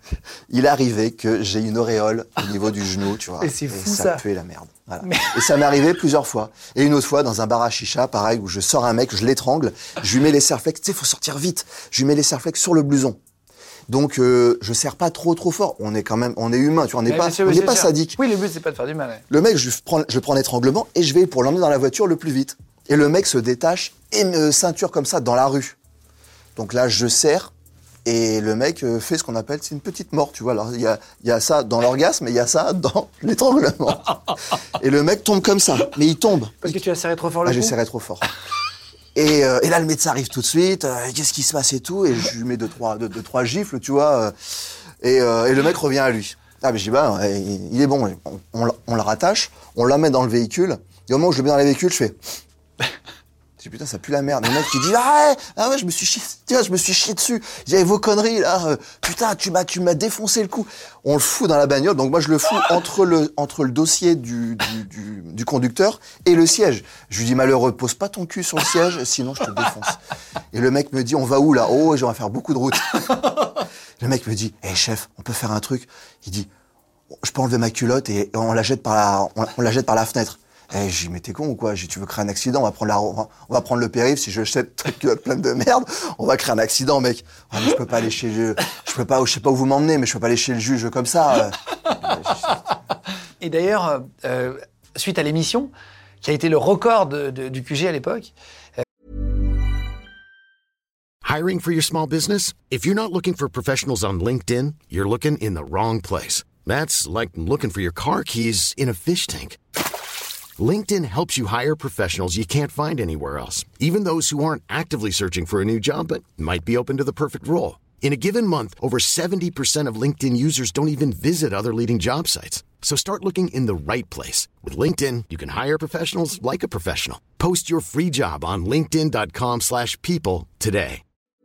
il est arrivé que j'ai une auréole au niveau du genou, tu vois. Et c'est fou et ça. ça. puait la merde. Voilà. Mais... Et ça m'est arrivé plusieurs fois. Et une autre fois, dans un bar à chicha, pareil, où je sors un mec, je l'étrangle, je lui mets les serflex, tu sais, faut sortir vite. Je lui mets les serflex sur le blouson. Donc, euh, je serre pas trop, trop fort. On est quand même, on est humain, tu vois, on n'est pas, sûr, on n'est pas sadique. Oui, le but, c'est pas de faire du mal. Ouais. Le mec, je prends, je prends l'étranglement et je vais pour l'emmener dans la voiture le plus vite. Et le mec se détache et me ceinture comme ça dans la rue. Donc là, je serre. Et le mec fait ce qu'on appelle, c'est une petite mort, tu vois. Alors, il y a, y a ça dans l'orgasme, mais il y a ça dans l'étranglement. Et le mec tombe comme ça, mais il tombe. Parce que tu as serré trop fort le ah, coup. J'ai serré trop fort. Et, euh, et là, le médecin arrive tout de suite. Euh, qu'est-ce qui se passe et tout. Et je lui mets deux, trois, deux, deux, trois gifles, tu vois. Euh, et, euh, et le mec revient à lui. Ah, mais je dis, bah, il est bon. On, on, on le rattache, on l'amène dans le véhicule. Et au moment où je le mets dans le véhicule, je fais... Je dis, putain, ça pue la merde. Et le mec qui dit, ah ouais, ah ouais, je me suis chié, tiens, je me suis chié dessus. Il y avait vos conneries, là. Euh, putain, tu m'as, tu m'as défoncé le cou. On le fout dans la bagnole. Donc moi, je le fous entre le, entre le dossier du, du, du, du conducteur et le siège. Je lui dis, malheureux, pose pas ton cul sur le siège, sinon je te défonce. Et le mec me dit, on va où, là? Oh, j'aimerais faire beaucoup de route. Le mec me dit, hé, hey, chef, on peut faire un truc? Il dit, je peux enlever ma culotte et on la jette par la, on, on la jette par la fenêtre. Eh, j'ai dit, mais t'es con ou quoi? J'ai dit, tu veux créer un accident? On va prendre la, on va prendre le périph'. Si je jette ta culotte pleine de merde, on va créer un accident, mec. Ah, mais je peux pas aller chez le, je peux pas, je sais pas où vous m'emmenez, mais je peux pas aller chez le juge comme ça. Et d'ailleurs, euh, suite à l'émission, qui a été le record de, de, du Q G à l'époque. Euh... Hiring for your small business? If you're not looking for professionals on LinkedIn, you're looking in the wrong place. That's like looking for your car keys in a fish tank. LinkedIn helps you hire professionals you can't find anywhere else, even those who aren't actively searching for a new job but might be open to the perfect role. In a given month, over seventy percent of LinkedIn users don't even visit other leading job sites. So start looking in the right place. With LinkedIn, you can hire professionals like a professional. Post your free job on linkedin dot com slash people today.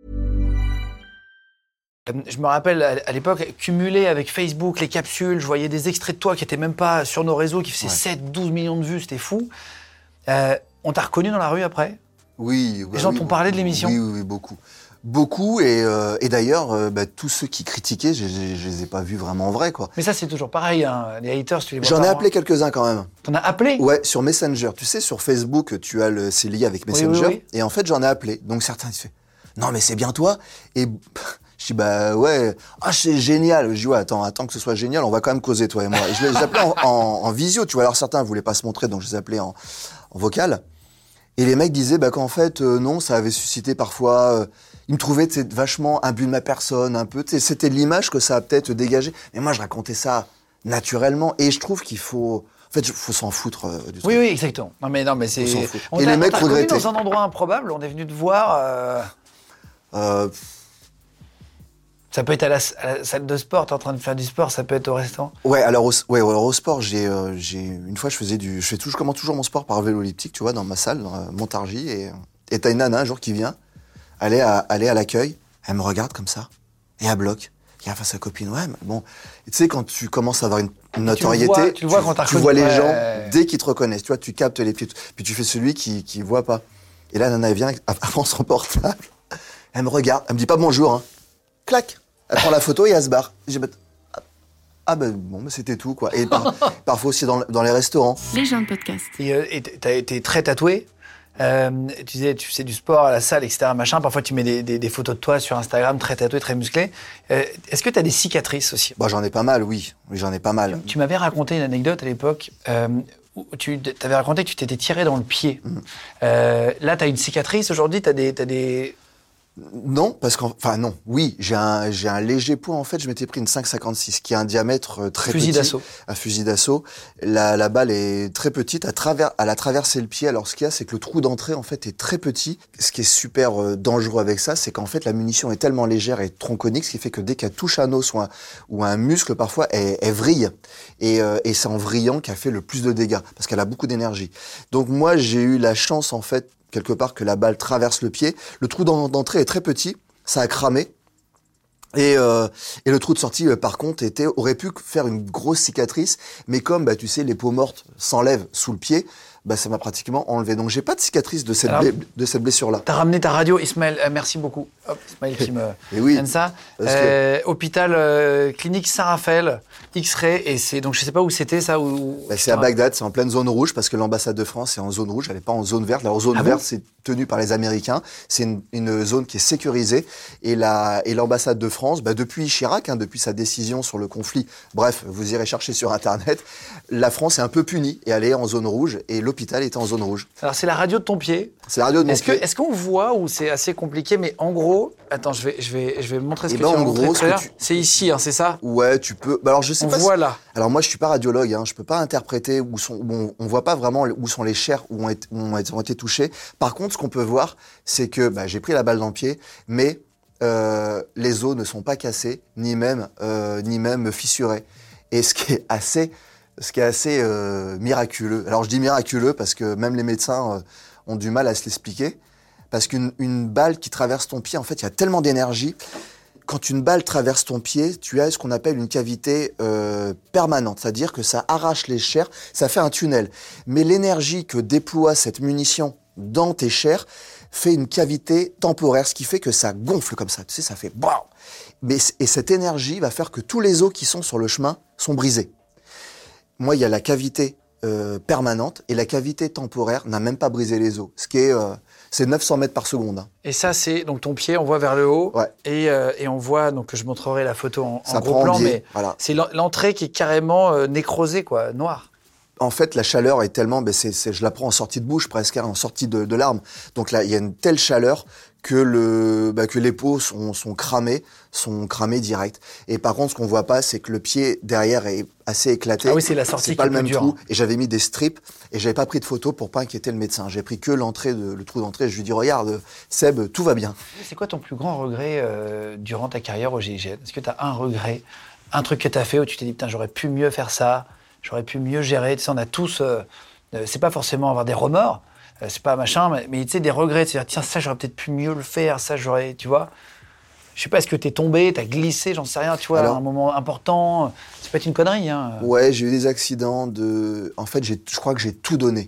Je me rappelle, à l'époque, cumulé avec Facebook, les capsules, je voyais des extraits de toi qui n'étaient même pas sur nos réseaux, qui faisaient ouais. sept, douze millions de vues, c'était fou. Euh, on t'a reconnu dans la rue après? Oui. Les gens oui, t'ont parlé de l'émission? Oui, oui, oui, beaucoup. Beaucoup, et, euh, et d'ailleurs, euh, bah, tous ceux qui critiquaient, je, je, je les ai pas vus vraiment en vrai, quoi. Mais ça, c'est toujours pareil, hein. Les haters, tu les vois J'en pas ai moi. appelé quelques-uns quand même. T'en as appelé? Ouais, sur Messenger. Tu sais, sur Facebook, tu as le, c'est lié avec Messenger. Oui, oui, oui. Et en fait, j'en ai appelé. Donc certains, ils se font, non, mais c'est bien toi. Et je dis, bah ouais, ah, c'est génial. Je dis, ouais, attends, attends que ce soit génial, on va quand même causer, toi et moi. Et je les appelais en, en, en visio, tu vois. Alors certains voulaient pas se montrer, donc je les appelais en, en vocal. Et les mecs disaient, bah qu'en fait, euh, non, ça avait suscité parfois... Euh, ils me trouvaient, tu sais, vachement imbu de ma personne, un peu. Tu sais, c'était l'image que ça a peut-être dégagé. Mais moi, je racontais ça naturellement. Et je trouve qu'il faut... En fait, il faut s'en foutre euh, du truc. Oui, oui, exactement. Non, mais, non, mais c'est... On s'en fout. On et les mecs regrettaient. regrettaient. Dans un endroit improbable, on est venu te voir... Euh... Euh... Ça peut être à la, à la salle de sport, t'es en train de faire du sport, ça peut être au restaurant. Ouais, alors au, ouais, ouais, au sport, j'ai, euh, j'ai une fois je faisais du, je fais toujours, je commence toujours mon sport par vélo elliptique, tu vois, dans ma salle, dans euh, Montargis, et et t'as une nana un jour qui vient, elle est à, elle est à l'accueil, elle me regarde comme ça, et elle bloque, et elle fait à sa copine, ouais, mais bon, et tu sais quand tu commences à avoir une, une notoriété, tu le vois, tu, le vois, quand t'as tu vois les ouais. gens dès qu'ils te reconnaissent, tu vois, tu captes les pieds, puis tu fais celui qui qui voit pas, et là la nana elle vient avant son portable, elle me regarde, elle me dit pas bonjour, hein, clac. Elle prend la photo et elle se barre. J'ai dit, ah ben bon, ben c'était tout, quoi. Et par, parfois aussi dans, dans les restaurants. Les gens de podcast. Et euh, t'as été très tatoué. Euh, tu disais, tu fais du sport à la salle, et cetera. Machin. Parfois, tu mets des, des, des photos de toi sur Instagram, très tatoué, très musclé. Euh, est-ce que t'as des cicatrices aussi? Bah, j'en ai pas mal, oui. Oui, j'en ai pas mal. Tu, tu m'avais raconté une anecdote à l'époque. Euh, où tu t'avais raconté que tu t'étais tiré dans le pied. Mmh. Euh, là, t'as une cicatrice aujourd'hui. T'as des, t'as des Non, parce qu'en, enfin non, oui, j'ai un, j'ai un léger poids. En fait, je m'étais pris une cinq cinquante-six, qui a un diamètre très fusil petit. d'assaut. Un fusil d'assaut. La, la balle est très petite. À travers, elle a traversé le pied. Alors, ce qu'il y a, c'est que le trou d'entrée, en fait, est très petit. Ce qui est super euh, dangereux avec ça, c'est qu'en fait, la munition est tellement légère et tronconique, ce qui fait que dès qu'elle touche un os ou un, ou un muscle, parfois, elle, elle vrille. Et, euh, et c'est en vrillant qu'elle fait le plus de dégâts, parce qu'elle a beaucoup d'énergie. Donc moi, j'ai eu la chance, en fait, quelque part, que la balle traverse le pied. Le trou d'entrée est très petit, ça a cramé. Et, euh, et le trou de sortie, euh, par contre, était, aurait pu faire une grosse cicatrice, mais comme, bah, tu sais, les peaux mortes s'enlèvent sous le pied, bah, ça m'a pratiquement enlevé. Donc, j'ai pas de cicatrice de cette, Alors, bla- de cette blessure-là. T'as ramené ta radio, Ismaël. Euh, merci beaucoup. Hop, Ismaël qui me Et oui, donne ça. parce Euh, hôpital euh, clinique Saint-Raphaël, X-ray, et c'est donc je sais pas où c'était ça. Où, Bah, c'est à Bagdad, c'est en pleine zone rouge, parce que l'ambassade de France est en zone rouge, elle n'est pas en zone verte. La zone Ah verte, bon c'est tenu par les Américains. C'est une, une zone qui est sécurisée. Et, la, et l'ambassade de France, bah, depuis Chirac, hein, depuis sa décision sur le conflit, bref, vous irez chercher sur Internet, la France est un peu punie et elle est en zone rouge. Et l'hôpital était en zone rouge. Alors, c'est la radio de ton pied. C'est la radio de mon est-ce pied. Que, est-ce qu'on voit ou c'est assez compliqué, mais en gros, attends, je vais, je vais, je vais montrer ce Et que ben, tu as en montré gros, tout à l'heure. ce que tu- C'est ici, hein, c'est ça. Ouais, tu peux. Bah alors je sais On pas. voit si- là. Alors moi, je suis pas radiologue. Hein. Je peux pas interpréter où sont. Où on, on voit pas vraiment où sont les chairs où ont été, où ont été, ont été touchées. Par contre, ce qu'on peut voir, c'est que bah, j'ai pris la balle dans le pied, mais euh, les os ne sont pas cassés, ni même, euh, ni même fissurés. Et ce qui est assez, ce qui est assez euh, miraculeux. Alors je dis miraculeux parce que même les médecins euh, ont du mal à se l'expliquer. Parce qu'une une balle qui traverse ton pied, en fait, il y a tellement d'énergie. Quand une balle traverse ton pied, tu as ce qu'on appelle une cavité euh, permanente, c'est-à-dire que ça arrache les chairs, ça fait un tunnel. Mais l'énergie que déploie cette munition dans tes chairs fait une cavité temporaire, ce qui fait que ça gonfle comme ça. Tu sais, ça fait BAM. Mais et cette énergie va faire que tous les os qui sont sur le chemin sont brisés. Moi, il y a la cavité euh, permanente et la cavité temporaire n'a même pas brisé les os, ce qui est euh, c'est neuf cents mètres par seconde. Hein. Et ça, c'est donc ton pied, on voit vers le haut. Ouais. Et, euh, et on voit, donc je montrerai la photo en, Ça en gros prend en plan, biais, mais voilà. c'est l'en- l'entrée qui est carrément euh, nécrosée, quoi, noire. En fait, la chaleur est tellement, ben c'est, c'est, je la prends en sortie de bouche presque, hein, en sortie de, de larmes. Donc là, il y a une telle chaleur que le, ben, que les peaux sont, sont cramées, sont cramées direct. Et par contre, ce qu'on voit pas, c'est que le pied derrière est assez éclaté. Ah oui, c'est la sortie C'est qui pas est le même plus dure, trou. hein. Et j'avais mis des strips et j'avais pas pris de photo pour pas inquiéter le médecin. J'ai pris que l'entrée, de, le trou d'entrée. Je lui dis regarde, Seb, tout va bien. C'est quoi ton plus grand regret euh, durant ta carrière au G I G N? Est-ce que tu as un regret, un truc que tu as fait où tu t'es dit, putain, j'aurais pu mieux faire ça, j'aurais pu mieux gérer? Tu sais, on a tous, euh, euh, c'est pas forcément avoir des remords, euh, c'est pas machin, mais, mais tu sais, des regrets, c'est-à-dire, tiens, ça, j'aurais peut-être pu mieux le faire, ça, j'aurais, tu vois. Je sais pas, est-ce que t'es tombé, t'as glissé, j'en sais rien, tu vois, Alors- à un moment important. Ça peut être une connerie, hein. Ouais, j'ai eu des accidents de. En fait, j'ai, je crois que j'ai tout donné.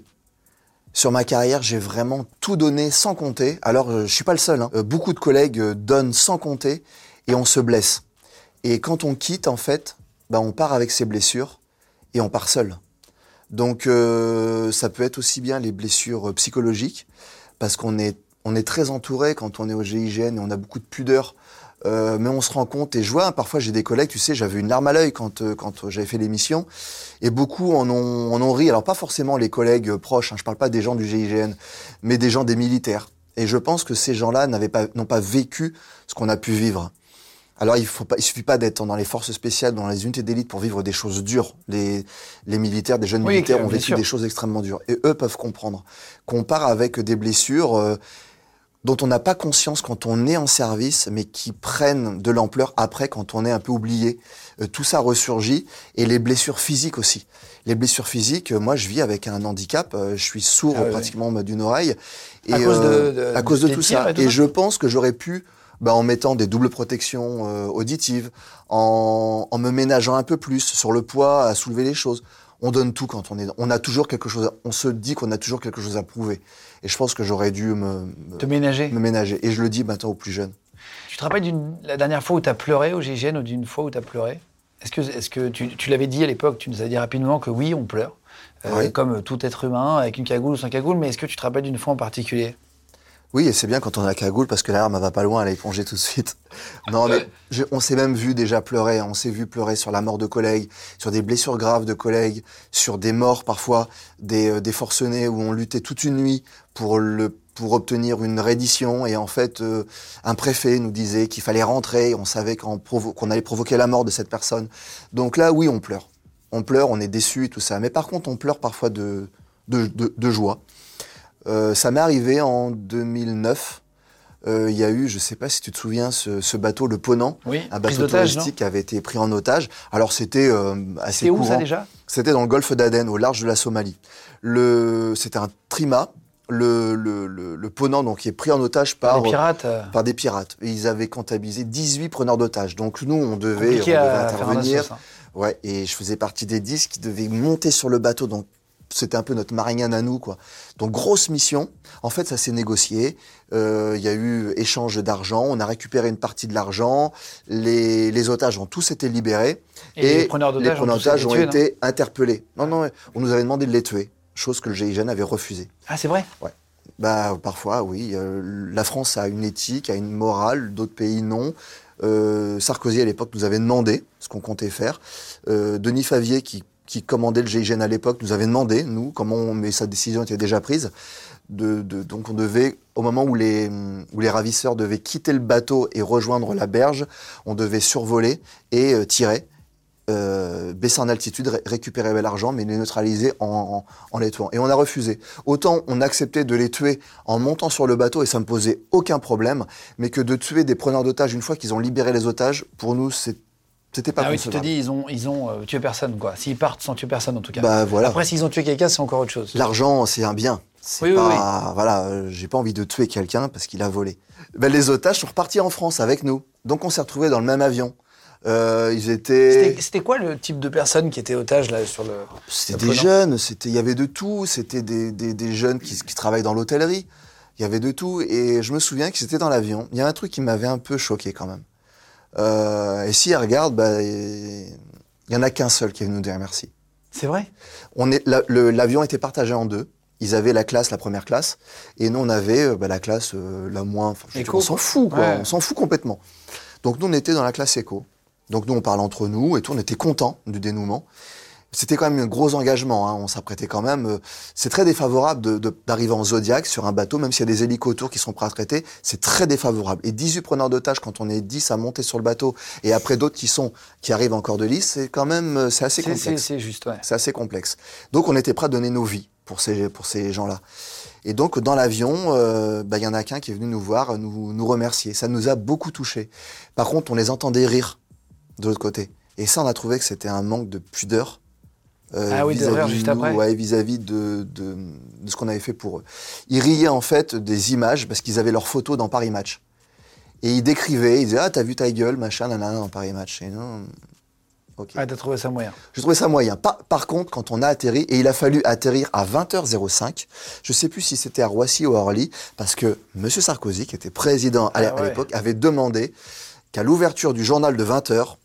Sur ma carrière, j'ai vraiment tout donné sans compter. Alors, euh, je suis pas le seul. Hein. Euh, beaucoup de collègues euh, donnent sans compter et on se blesse. Et quand on quitte, en fait, bah, on part avec ses blessures et on part seul. Donc, euh, ça peut être aussi bien les blessures euh, psychologiques, parce qu'on est, on est très entouré quand on est au G I G N et on a beaucoup de pudeur. Euh, mais on se rend compte, et je vois, hein, parfois j'ai des collègues, tu sais, j'avais une larme à l'œil quand, euh, quand j'avais fait l'émission, et beaucoup en ont, en ont ri. Alors pas forcément les collègues euh, proches, hein, je parle pas des gens du G I G N, mais des gens des militaires. Et je pense que ces gens-là n'avaient pas, n'ont pas vécu ce qu'on a pu vivre. Alors il faut pas, il suffit pas d'être dans les forces spéciales, dans les unités d'élite pour vivre des choses dures. Les, les militaires, des jeunes Oui, militaires que- ont bien vécu sûr. des choses extrêmement dures. Et eux peuvent comprendre qu'on part avec des blessures euh, dont on n'a pas conscience quand on est en service, mais qui prennent de l'ampleur après quand on est un peu oublié. Euh, tout ça ressurgit, et les blessures physiques aussi. Les blessures physiques, euh, moi je vis avec un handicap, euh, je suis sourd Ah oui, pratiquement d'une oreille. Et, À cause de- euh, de- à cause de des tout tirs ça. et tout Et ça. je pense que j'aurais pu, bah, en mettant des doubles protections euh, auditives, en, en me ménageant un peu plus sur le poids, à soulever les choses. On donne tout quand on est, on a toujours quelque chose, à- on se dit qu'on a toujours quelque chose à prouver. Et je pense que j'aurais dû me, me, Te ménager. me ménager. Et je le dis maintenant aux plus jeunes. Tu te rappelles d'une la dernière fois où tu as pleuré au G I G N ou d'une fois où tu as pleuré? Est-ce que, est-ce que tu, tu l'avais dit à l'époque, tu nous as dit rapidement que oui, on pleure, euh, Oui. comme tout être humain, avec une cagoule ou sans cagoule, mais est-ce que tu te rappelles d'une fois en particulier? Oui, et c'est bien quand on a la cagoule, parce que la larme, elle va pas loin, elle est plongée tout de suite. Non, mais je- on s'est même vu déjà pleurer. On s'est vu pleurer sur la mort de collègues, sur des blessures graves de collègues, sur des morts parfois, des, euh, des forcenés où on luttait toute une nuit pour le pour obtenir une reddition. Et en fait, euh, un préfet nous disait qu'il fallait rentrer. On savait qu'on, provo- qu'on allait provoquer la mort de cette personne. Donc là, oui, on pleure. On pleure, on est déçu et tout ça. Mais par contre, on pleure parfois de, de, de, de joie. Euh, ça m'est arrivé en deux mille neuf. Euh, Il y a eu, je sais pas si tu te souviens, ce, ce bateau, le Ponant, Oui, un prise bateau d'otage, touristique qui avait été pris en otage. Alors c'était euh, assez C'est où courant. ça déjà? C'était dans le golfe d'Aden, au large de la Somalie. Le, c'était un trima, le, le, le, le Ponant, donc qui est pris en otage par, Les pirates. euh, par des pirates. Et ils avaient comptabilisé dix-huit preneurs d'otages. Donc nous, on devait, on compliqué devait à faire un intervenir. assos, hein. Ouais, et je faisais partie des dix qui devaient monter sur le bateau, donc c'était un peu notre Marianne à nous, quoi. Donc grosse mission. En fait, ça s'est négocié. Euh, Il y a eu échange d'argent. On a récupéré une partie de l'argent. Les, les otages ont tous été libérés Et les preneurs d'otages les preneurs ont tous d'otages été ont tués, été interpellés. Non, non, on nous avait demandé de les tuer, chose que le G I G N avait refusé. Ah, c'est vrai? Bah parfois, oui. Euh, la France a une éthique, a une morale. D'autres pays non. Euh, Sarkozy à l'époque nous avait demandé ce qu'on comptait faire. Euh, Denis Favier qui qui commandait le G I G N à l'époque, nous avait demandé, nous, comment on, mais sa décision était déjà prise. De, de, donc on devait, au moment où les, où les ravisseurs devaient quitter le bateau et rejoindre la berge, on devait survoler et euh, tirer, euh, baisser en altitude, ré- récupérer l'argent, mais les neutraliser en, en, en les tuant. Et on a refusé. Autant on acceptait de les tuer en montant sur le bateau, et ça me posait aucun problème, mais que de tuer des preneurs d'otages une fois qu'ils ont libéré les otages, pour nous, c'est C'était pas ah oui, tu te concevable. dis, ils ont, ils ont euh, tué personne, quoi. S'ils partent sans tuer personne, en tout cas. Bah, voilà. Après, s'ils ont tué quelqu'un, c'est encore autre chose. L'argent, c'est un bien. C'est Oui, oui, pas, voilà, euh, j'ai pas envie de tuer quelqu'un parce qu'il a volé. Ben, les otages sont repartis en France avec nous. Donc on s'est retrouvés dans le même avion. Euh, ils étaient. C'était, c'était quoi le type de personnes qui étaient otages là sur le. C'était le des prenant jeunes, c'était, il y avait de tout. C'était des, des, des jeunes qui, qui travaillent dans l'hôtellerie. Il y avait de tout. Et je me souviens que c'était dans l'avion. Il y a un truc qui m'avait un peu choqué quand même. Euh, et si elle regarde, bah, il y en a qu'un seul qui est venu nous dire merci. C'est vrai. On est, la, le, l'avion était partagé en deux. Ils avaient la classe, la première classe, et nous on avait euh, bah, la classe euh, la moins. Enfin, je veux dire, on s'en fout, quoi. Ouais. On s'en fout complètement. Donc nous on était dans la classe éco. Donc nous on parlait entre nous et tout. On était contents du dénouement. C'était quand même un gros engagement. Hein. On s'apprêtait quand même. Euh, c'est très défavorable de, de, d'arriver en Zodiac sur un bateau, même s'il y a des hélicos autour qui sont prêts à traiter. C'est très défavorable. Et dix-huit preneurs d'otages quand on est dix à monter sur le bateau, et après d'autres qui sont qui arrivent encore de lice, c'est quand même c'est assez C'est, complexe. c'est, c'est juste, ouais. C'est assez complexe. Donc on était prêts à donner nos vies pour ces, pour ces gens-là. Et donc dans l'avion, euh, bah, y en a qu'un qui est venu nous voir, nous, nous remercier. Ça nous a beaucoup touchés. Par contre, on les entendait rire de l'autre côté. Et ça, on a trouvé que c'était un manque de pudeur. Euh, Ah oui, de rire juste nous, après. Ouais, vis-à-vis de, de, de ce qu'on avait fait pour eux. Ils riaient en fait des images parce qu'ils avaient leurs photos dans Paris Match. Et ils décrivaient, ils disaient « Ah, t'as vu ta gueule, machin, nanana, dans Paris Match. » Et non... Okay. Ah, t'as trouvé ça moyen. Je trouvais ça moyen. Par, par contre, quand on a atterri, et il a fallu atterrir à vingt heures cinq, je sais plus si c'était à Roissy ou à Orly, parce que M. Sarkozy, qui était président à, Ah, à ouais. l'époque, avait demandé qu'à l'ouverture du journal de vingt heures,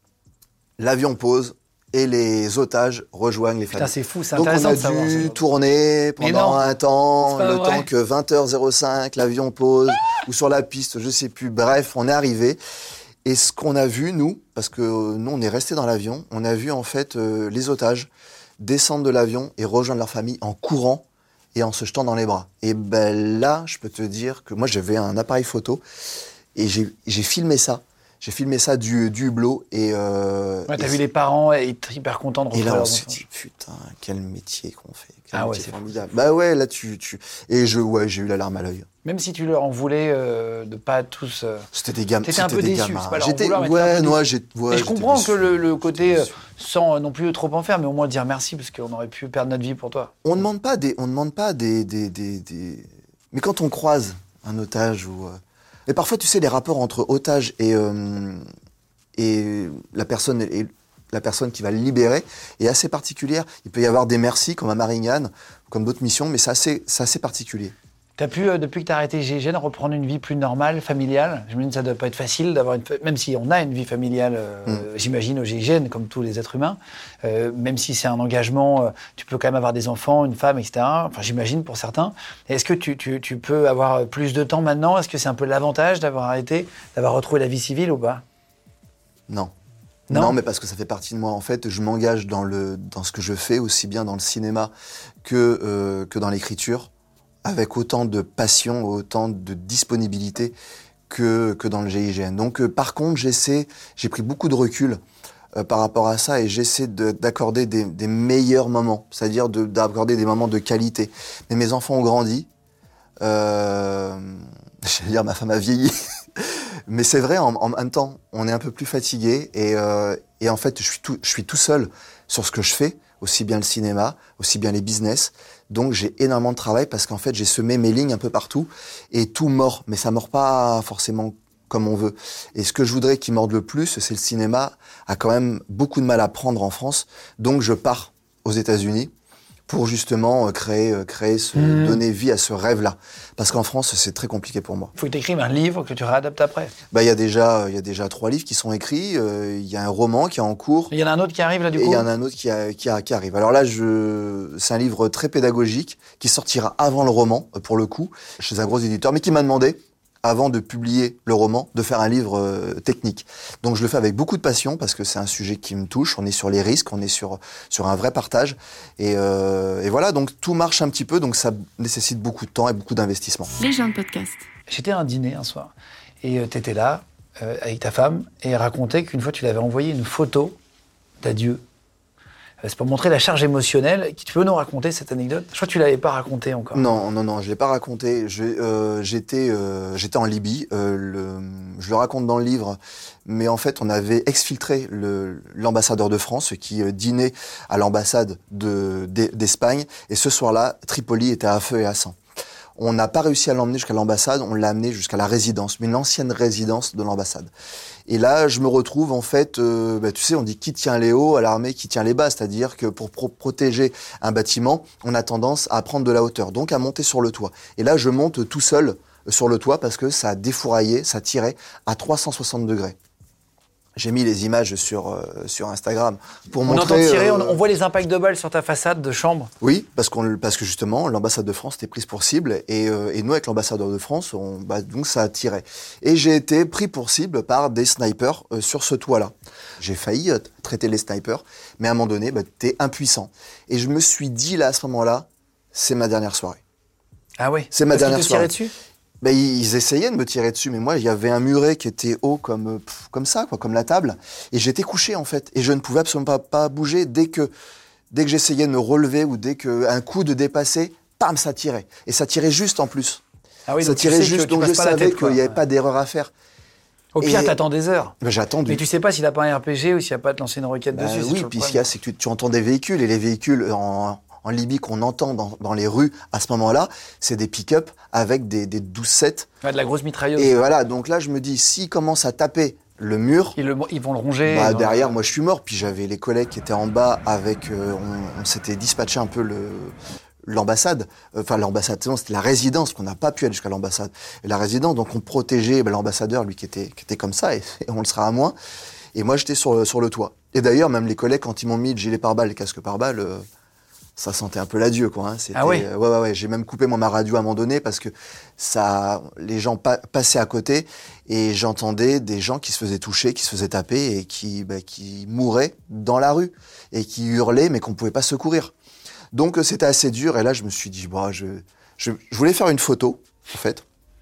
l'avion pose et les otages rejoignent les familles. Putain, c'est fou, c'est Donc on intéressant a de savoir. dû ça. tourner Mais pendant non, un temps, c'est pas le vrai. temps que vingt heures cinq, l'avion pose, ou sur la piste, je sais plus. Bref, on est arrivé. Et ce qu'on a vu, nous, parce que euh, nous, on est restés dans l'avion, on a vu en fait euh, les otages descendre de l'avion et rejoindre leur famille en courant et en se jetant dans les bras. Et ben là, je peux te dire que moi, j'avais un appareil photo et j'ai, j'ai filmé ça. J'ai filmé ça du, du hublot et... Euh, Ouais, t'as et vu les parents être hyper contents de et retrouver là, on leurs s'est enfants. dit, putain, quel métier qu'on fait. Quel Ah ouais, métier c'est formidable. Bah ouais, là, tu... tu... Et je, ouais, j'ai eu la larme à l'œil. Même si tu leur en voulais euh, de pas tous. euh, C'était des gamins. T'étais un peu des déçu, gamins. c'est pas leur en J'étais, vouloir, mais t'étais ouais, un peu moi, déçu. j'ai, ouais, Et je j'étais comprends déçu. que le, le côté, J'étais euh, déçu. sans non plus trop en faire, mais au moins dire merci, parce qu'on aurait pu perdre notre vie pour toi. On ne demande pas des, on demande pas des, des, des, des... Mais quand on croise un otage ou, euh... mais parfois, tu sais, les rapports entre otage et euh, et la personne et la personne qui va le libérer est assez particulière. Il peut y avoir des merci comme à Marignane, comme d'autres missions, mais c'est assez, c'est assez particulier. T'as pu, euh, depuis que t'as arrêté G I G N, reprendre une vie plus normale, familiale. Je me dis que ça doit pas être facile d'avoir une, fa- même si on a une vie familiale, euh, Mm. j'imagine au G I G N, comme tous les êtres humains. Euh, même si c'est un engagement, euh, tu peux quand même avoir des enfants, une femme, et cetera. Enfin, j'imagine pour certains. Est-ce que tu, tu, tu peux avoir plus de temps maintenant? Est-ce que c'est un peu l'avantage d'avoir arrêté, d'avoir retrouvé la vie civile ou pas? Non. Non Non, mais parce que ça fait partie de moi. En fait, je m'engage dans, le, dans ce que je fais, aussi bien dans le cinéma que, euh, que dans l'écriture, avec autant de passion, autant de disponibilité que, que dans le G I G N. Donc, euh, par contre, j'essaie, j'ai pris beaucoup de recul euh, par rapport à ça et j'essaie de, d'accorder des, des meilleurs moments, c'est-à-dire de, d'accorder des moments de qualité. Mais mes enfants ont grandi. Euh, j'allais dire, ma femme a vieilli. Mais c'est vrai, en, en même temps, on est un peu plus fatigué et, euh, et en fait, je suis, tout, je suis tout seul sur ce que je fais, aussi bien le cinéma, aussi bien les business. Donc, j'ai énormément de travail parce qu'en fait, j'ai semé mes lignes un peu partout et tout mord. Mais ça mord pas forcément comme on veut. Et ce que je voudrais qu'il morde le plus, c'est le cinéma a quand même beaucoup de mal à prendre en France. Donc, je pars aux États-Unis pour justement créer, créer ce, Mmh. donner vie à ce rêve-là. Parce qu'en France, c'est très compliqué pour moi. Il faut que tu écrives un livre que tu réadaptes après. Bah, il y a déjà, il y a déjà trois livres qui sont écrits. euh, Il y a un roman qui est en cours. Il y en a un autre qui arrive là du Et il coup. y en a un autre qui, a- qui, a- qui arrive. Alors là, je, c'est un livre très pédagogique qui sortira avant le roman, euh, pour le coup, chez un gros éditeur, mais qui m'a demandé, avant de publier le roman, de faire un livre euh, technique. Donc je le fais avec beaucoup de passion parce que c'est un sujet qui me touche. On est sur les risques, on est sur sur un vrai partage. Et, euh, et voilà, donc tout marche un petit peu, donc ça nécessite beaucoup de temps et beaucoup d'investissement. Les gens de podcast. J'étais à un dîner un soir et euh, t'étais là euh, avec ta femme et elle racontait qu'une fois tu l'avais envoyé une photo d'adieu. C'est pour montrer la charge émotionnelle. Tu peux nous raconter cette anecdote ? Je crois que tu ne l'avais pas racontée encore. Non, non, non, je ne l'ai pas raconté. Je, euh, j'étais, euh, j'étais en Libye. Euh, le, je le raconte dans le livre. Mais en fait, on avait exfiltré le, l'ambassadeur de France qui euh, dînait à l'ambassade de, d'Espagne. Et ce soir-là, Tripoli était à feu et à sang. On n'a pas réussi à l'emmener jusqu'à l'ambassade, on l'a amené jusqu'à la résidence, mais une ancienne résidence de l'ambassade. Et là, je me retrouve, en fait, euh, bah, tu sais, on dit qui tient les hauts à l'armée, qui tient les bas, c'est-à-dire que pour pro- protéger un bâtiment, on a tendance à prendre de la hauteur, donc à monter sur le toit. Et là, je monte tout seul sur le toit parce que ça défouraillait, ça tirait à trois cent soixante degrés. J'ai mis les images sur, euh, sur Instagram pour on montrer... On entend tirer, euh, on, on voit les impacts de balles sur ta façade de chambre. Oui, parce, qu'on, parce que justement, l'ambassade de France était prise pour cible et, euh, et nous, avec l'ambassadeur de France, on, bah, donc ça a tiré. Et j'ai été pris pour cible par des snipers euh, sur ce toit-là. J'ai failli euh, traiter les snipers, mais à un moment donné, bah, t'es impuissant. Et je me suis dit là, à ce moment-là, c'est ma dernière soirée. Ah oui. C'est ma Parce dernière qu'ils te soirée. tiraient dessus ? Ben, ils essayaient de me tirer dessus, mais moi, il y avait un muret qui était haut comme, pff, comme ça, quoi, comme la table. Et j'étais couché, en fait. Et je ne pouvais absolument pas, pas bouger. Dès que, dès que j'essayais de me relever ou dès qu'un coup de dépassé, pam, ça tirait. Et ça tirait juste en plus. Ah oui, ça donc tirait tu sais juste, que tu donc je passes pas la savais tête, qu'il n'y avait quoi. pas d'erreur à faire. Au pire, Et- t'attends des heures. Ben, j'ai attendu. Mais tu sais pas s'il a pas un R P G ou s'il a pas de lancer une requête Ben dessus. c'est oui, toujours le puis ce problème. qu'il y a, c'est que tu, tu entends des véhicules. Et les véhicules en, en Libye qu'on entend dans, dans les rues à ce moment-là, c'est des pick-up avec des, des douze sept. Ouais, de la grosse mitrailleuse. Et voilà, donc là, je me dis, s'ils commencent à taper le mur, Ils, le- ils vont le ronger. bah, dans- derrière, moi, je suis mort. Puis j'avais les collègues qui étaient en bas avec... euh, on, on s'était dispatché un peu le, l'ambassade. Enfin, l'ambassade, non, c'était la résidence, qu'on n'a pas pu aller jusqu'à l'ambassade. Et la résidence, donc on protégeait bah, l'ambassadeur, lui, qui était, qui était comme ça, et, et on le sera à moins. Et moi, j'étais sur, le- sur le toit. Et d'ailleurs, même les collègues, quand ils m'ont mis le gilet pare-balles, le casque pare-balles... euh, ça sentait un peu l'adieu, quoi. Hein. C'était, Ah oui. euh, ouais, ouais, ouais. J'ai même coupé moi, ma radio à un moment donné parce que ça, les gens pa- passaient à côté et j'entendais des gens qui se faisaient toucher, qui se faisaient taper et qui, bah, qui mouraient dans la rue et qui hurlaient mais qu'on pouvait pas secourir. Donc euh, c'était assez dur et là je me suis dit, bah, je, je, je voulais faire une photo, en fait.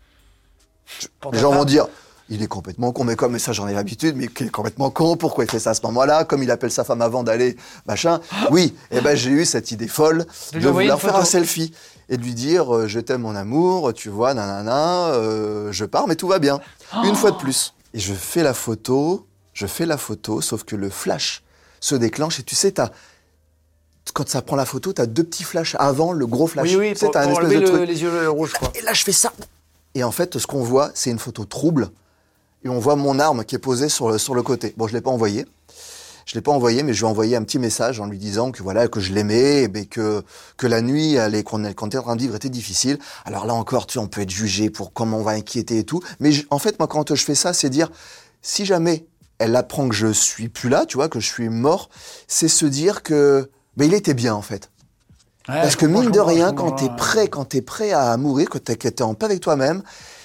Je- Pour les ta gens vont femme. dire, il est complètement con, mais comme ça j'en ai l'habitude, mais il est complètement con, pourquoi il fait ça à ce moment-là, comme il appelle sa femme avant d'aller, machin. Oui, et ben j'ai eu cette idée folle De lui de envoyer vouloir une faire photo. un selfie et de lui dire euh, je t'aime mon amour, tu vois, nanana, euh, je pars, mais tout va bien. Une fois de plus. Et je fais la photo, je fais la photo, sauf que le flash se déclenche et tu sais, t'as, quand ça prend la photo, t'as deux petits flashs avant le gros flash. Oui, oui, Tu sais, pour, t'as un pour espèce enlever de le- truc. les yeux rouges, quoi. Et là, je fais ça. Et en fait, ce qu'on voit, c'est une photo trouble. Et on voit mon arme qui est posée sur le, sur le côté. Bon, je l'ai pas envoyé. Je l'ai pas envoyé, mais je lui ai envoyé un petit message en lui disant que voilà, que je l'aimais, et que, que la nuit, elle est, qu'on, qu'on était en train de vivre était difficile. Alors là encore, tu sais, on peut être jugé pour comment on va inquiéter et tout. Mais je- en fait, moi, quand je fais ça, c'est dire, si jamais elle apprend que je suis plus là, tu vois, que je suis mort, c'est se dire que, ben, il était bien, en fait. Ouais, Parce je que comprends, mine je de comprends, rien, je quand comprends, t'es ouais. prêt, quand t'es prêt à mourir, que t'es, que t'es en paix avec toi-même,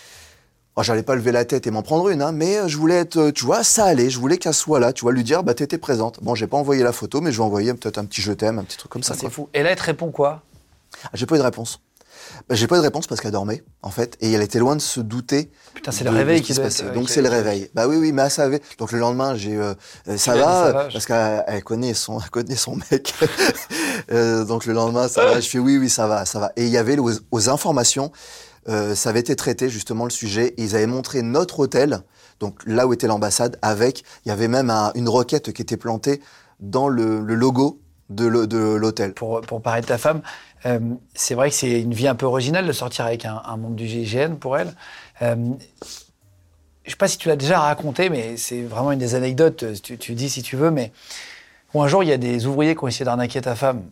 oh, j'allais pas lever la tête et m'en prendre une, hein, mais je voulais être, euh, tu vois, ça allait, je voulais qu'elle soit là, tu vois, lui dire, bah t'étais présente. Bon, j'ai pas envoyé la photo, mais je vais envoyer peut-être un petit je t'aime, un petit truc comme ça. Ça, c'est quoi. fou. Et là, elle te répond quoi ? Ah, j'ai pas eu de réponse. Bah, j'ai pas eu de réponse parce qu'elle dormait, en fait, et elle était loin de se douter. Putain, c'est de- le réveil de ce qui se doit passait. être- Donc qui- c'est le qui- réveil. Bah oui, oui, mais elle savait. Donc le lendemain, j'ai euh, euh, ça, lui as dit, va, ça va, parce qu'elle elle connaît son, elle connaît son mec. Euh, donc le lendemain, ça va. Je fais oui, oui, ça va, ça va. Et il y avait aux, aux informations, euh, ça avait été traité justement le sujet. Et ils avaient montré notre hôtel, donc là où était l'ambassade, avec, il y avait même un- une roquette qui était plantée dans le, le logo de, l'hô- de l'hôtel. Pour, pour parler de ta femme, euh, c'est vrai que c'est une vie un peu originale de sortir avec un, un membre du G I G N pour elle. Euh, je sais pas si tu l'as déjà raconté, mais c'est vraiment une des anecdotes, tu, tu dis si tu veux, mais où un jour, il y a des ouvriers qui ont essayé d'arnaquer ta femme.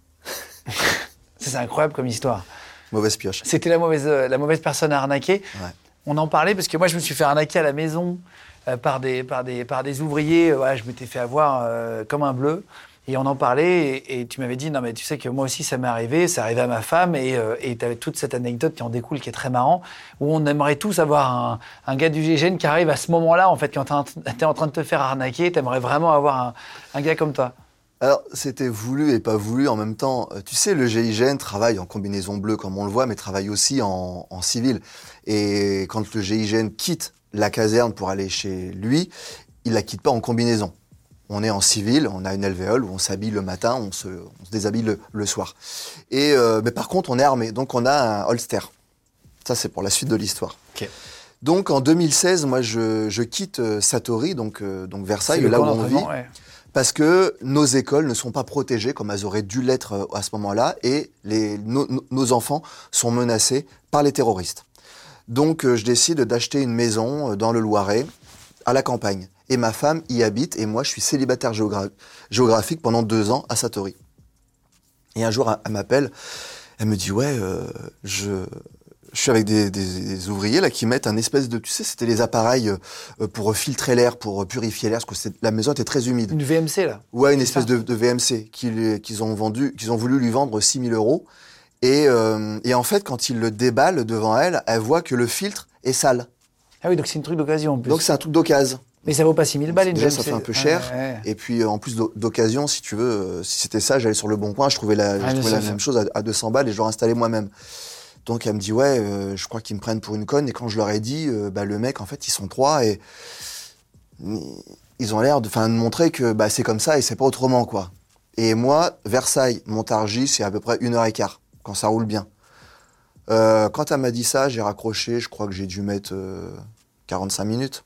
C'est incroyable comme histoire. Mauvaise pioche. C'était la mauvaise, euh, la mauvaise personne à arnaquer. Ouais. On en parlait parce que moi, je me suis fait arnaquer à la maison euh, par, des, par, des, par des ouvriers. Euh, voilà, je m'étais fait avoir euh, comme un bleu. Et on en parlait, et, et tu m'avais dit, non mais tu sais que moi aussi ça m'est arrivé, ça arrivait à ma femme, et euh, tu avais toute cette anecdote qui en découle, qui est très marrant, où on aimerait tous avoir un, un gars du G I G N qui arrive à ce moment-là, en fait, quand tu es en train de te faire arnaquer, tu aimerais vraiment avoir un, un gars comme toi. Alors, c'était voulu et pas voulu en même temps. Tu sais, le G I G N travaille en combinaison bleue, comme on le voit, mais travaille aussi en, en civil. Et quand le G I G N quitte la caserne pour aller chez lui, il la quitte pas en combinaison. On est en civil, on a une alvéole où on s'habille le matin, on se, on se déshabille le, le soir. Et euh, mais par contre, on est armé, donc on a un holster. Ça, c'est pour la suite de l'histoire. Okay. Donc, en deux mille seize, moi, je, je quitte Satori, donc, euh, donc Versailles, là où on vit, ouais. parce que nos écoles ne sont pas protégées comme elles auraient dû l'être à ce moment-là, et les, nos, nos enfants sont menacés par les terroristes. Donc, euh, je décide d'acheter une maison dans le Loiret, à la campagne. Et ma femme y habite, et moi, je suis célibataire géogra- géographique pendant deux ans à Satori. Et un jour, elle m'appelle, elle me dit, ouais, euh, je, je suis avec des, des, des ouvriers là qui mettent un espèce de, tu sais, c'était les appareils euh, pour filtrer l'air, pour purifier l'air, parce que la maison était très humide. Une V M C, là. Ouais, une espèce de, de V M C qu'ils, qu'ils ont vendu, qu'ils ont voulu lui vendre six mille euros. Et, euh, et en fait, quand ils le déballent devant elle, elle voit que le filtre est sale. Ah oui, donc c'est un truc d'occasion en plus. Donc c'est un truc d'occasion. Mais ça vaut pas six mille balles, une Déjà, V M C. ça fait un peu cher. Ah, ouais. Et puis, euh, en plus d'occasion, si tu veux, euh, si c'était ça, j'allais sur le Bon Coin, je trouvais la, ah, je trouvais la ça. même chose à, à deux cents balles et je l'aurais installé moi-même. Donc, elle me dit, ouais, euh, je crois qu'ils me prennent pour une conne. Et quand je leur ai dit, euh, bah, le mec, en fait, ils sont trois et ils ont l'air de, de montrer que bah, c'est comme ça et c'est pas autrement, quoi. Et moi, Versailles, Montargis, c'est à peu près une heure et quart, quand ça roule bien. Euh, quand elle m'a dit ça, j'ai raccroché, je crois que j'ai dû mettre euh, quarante-cinq minutes.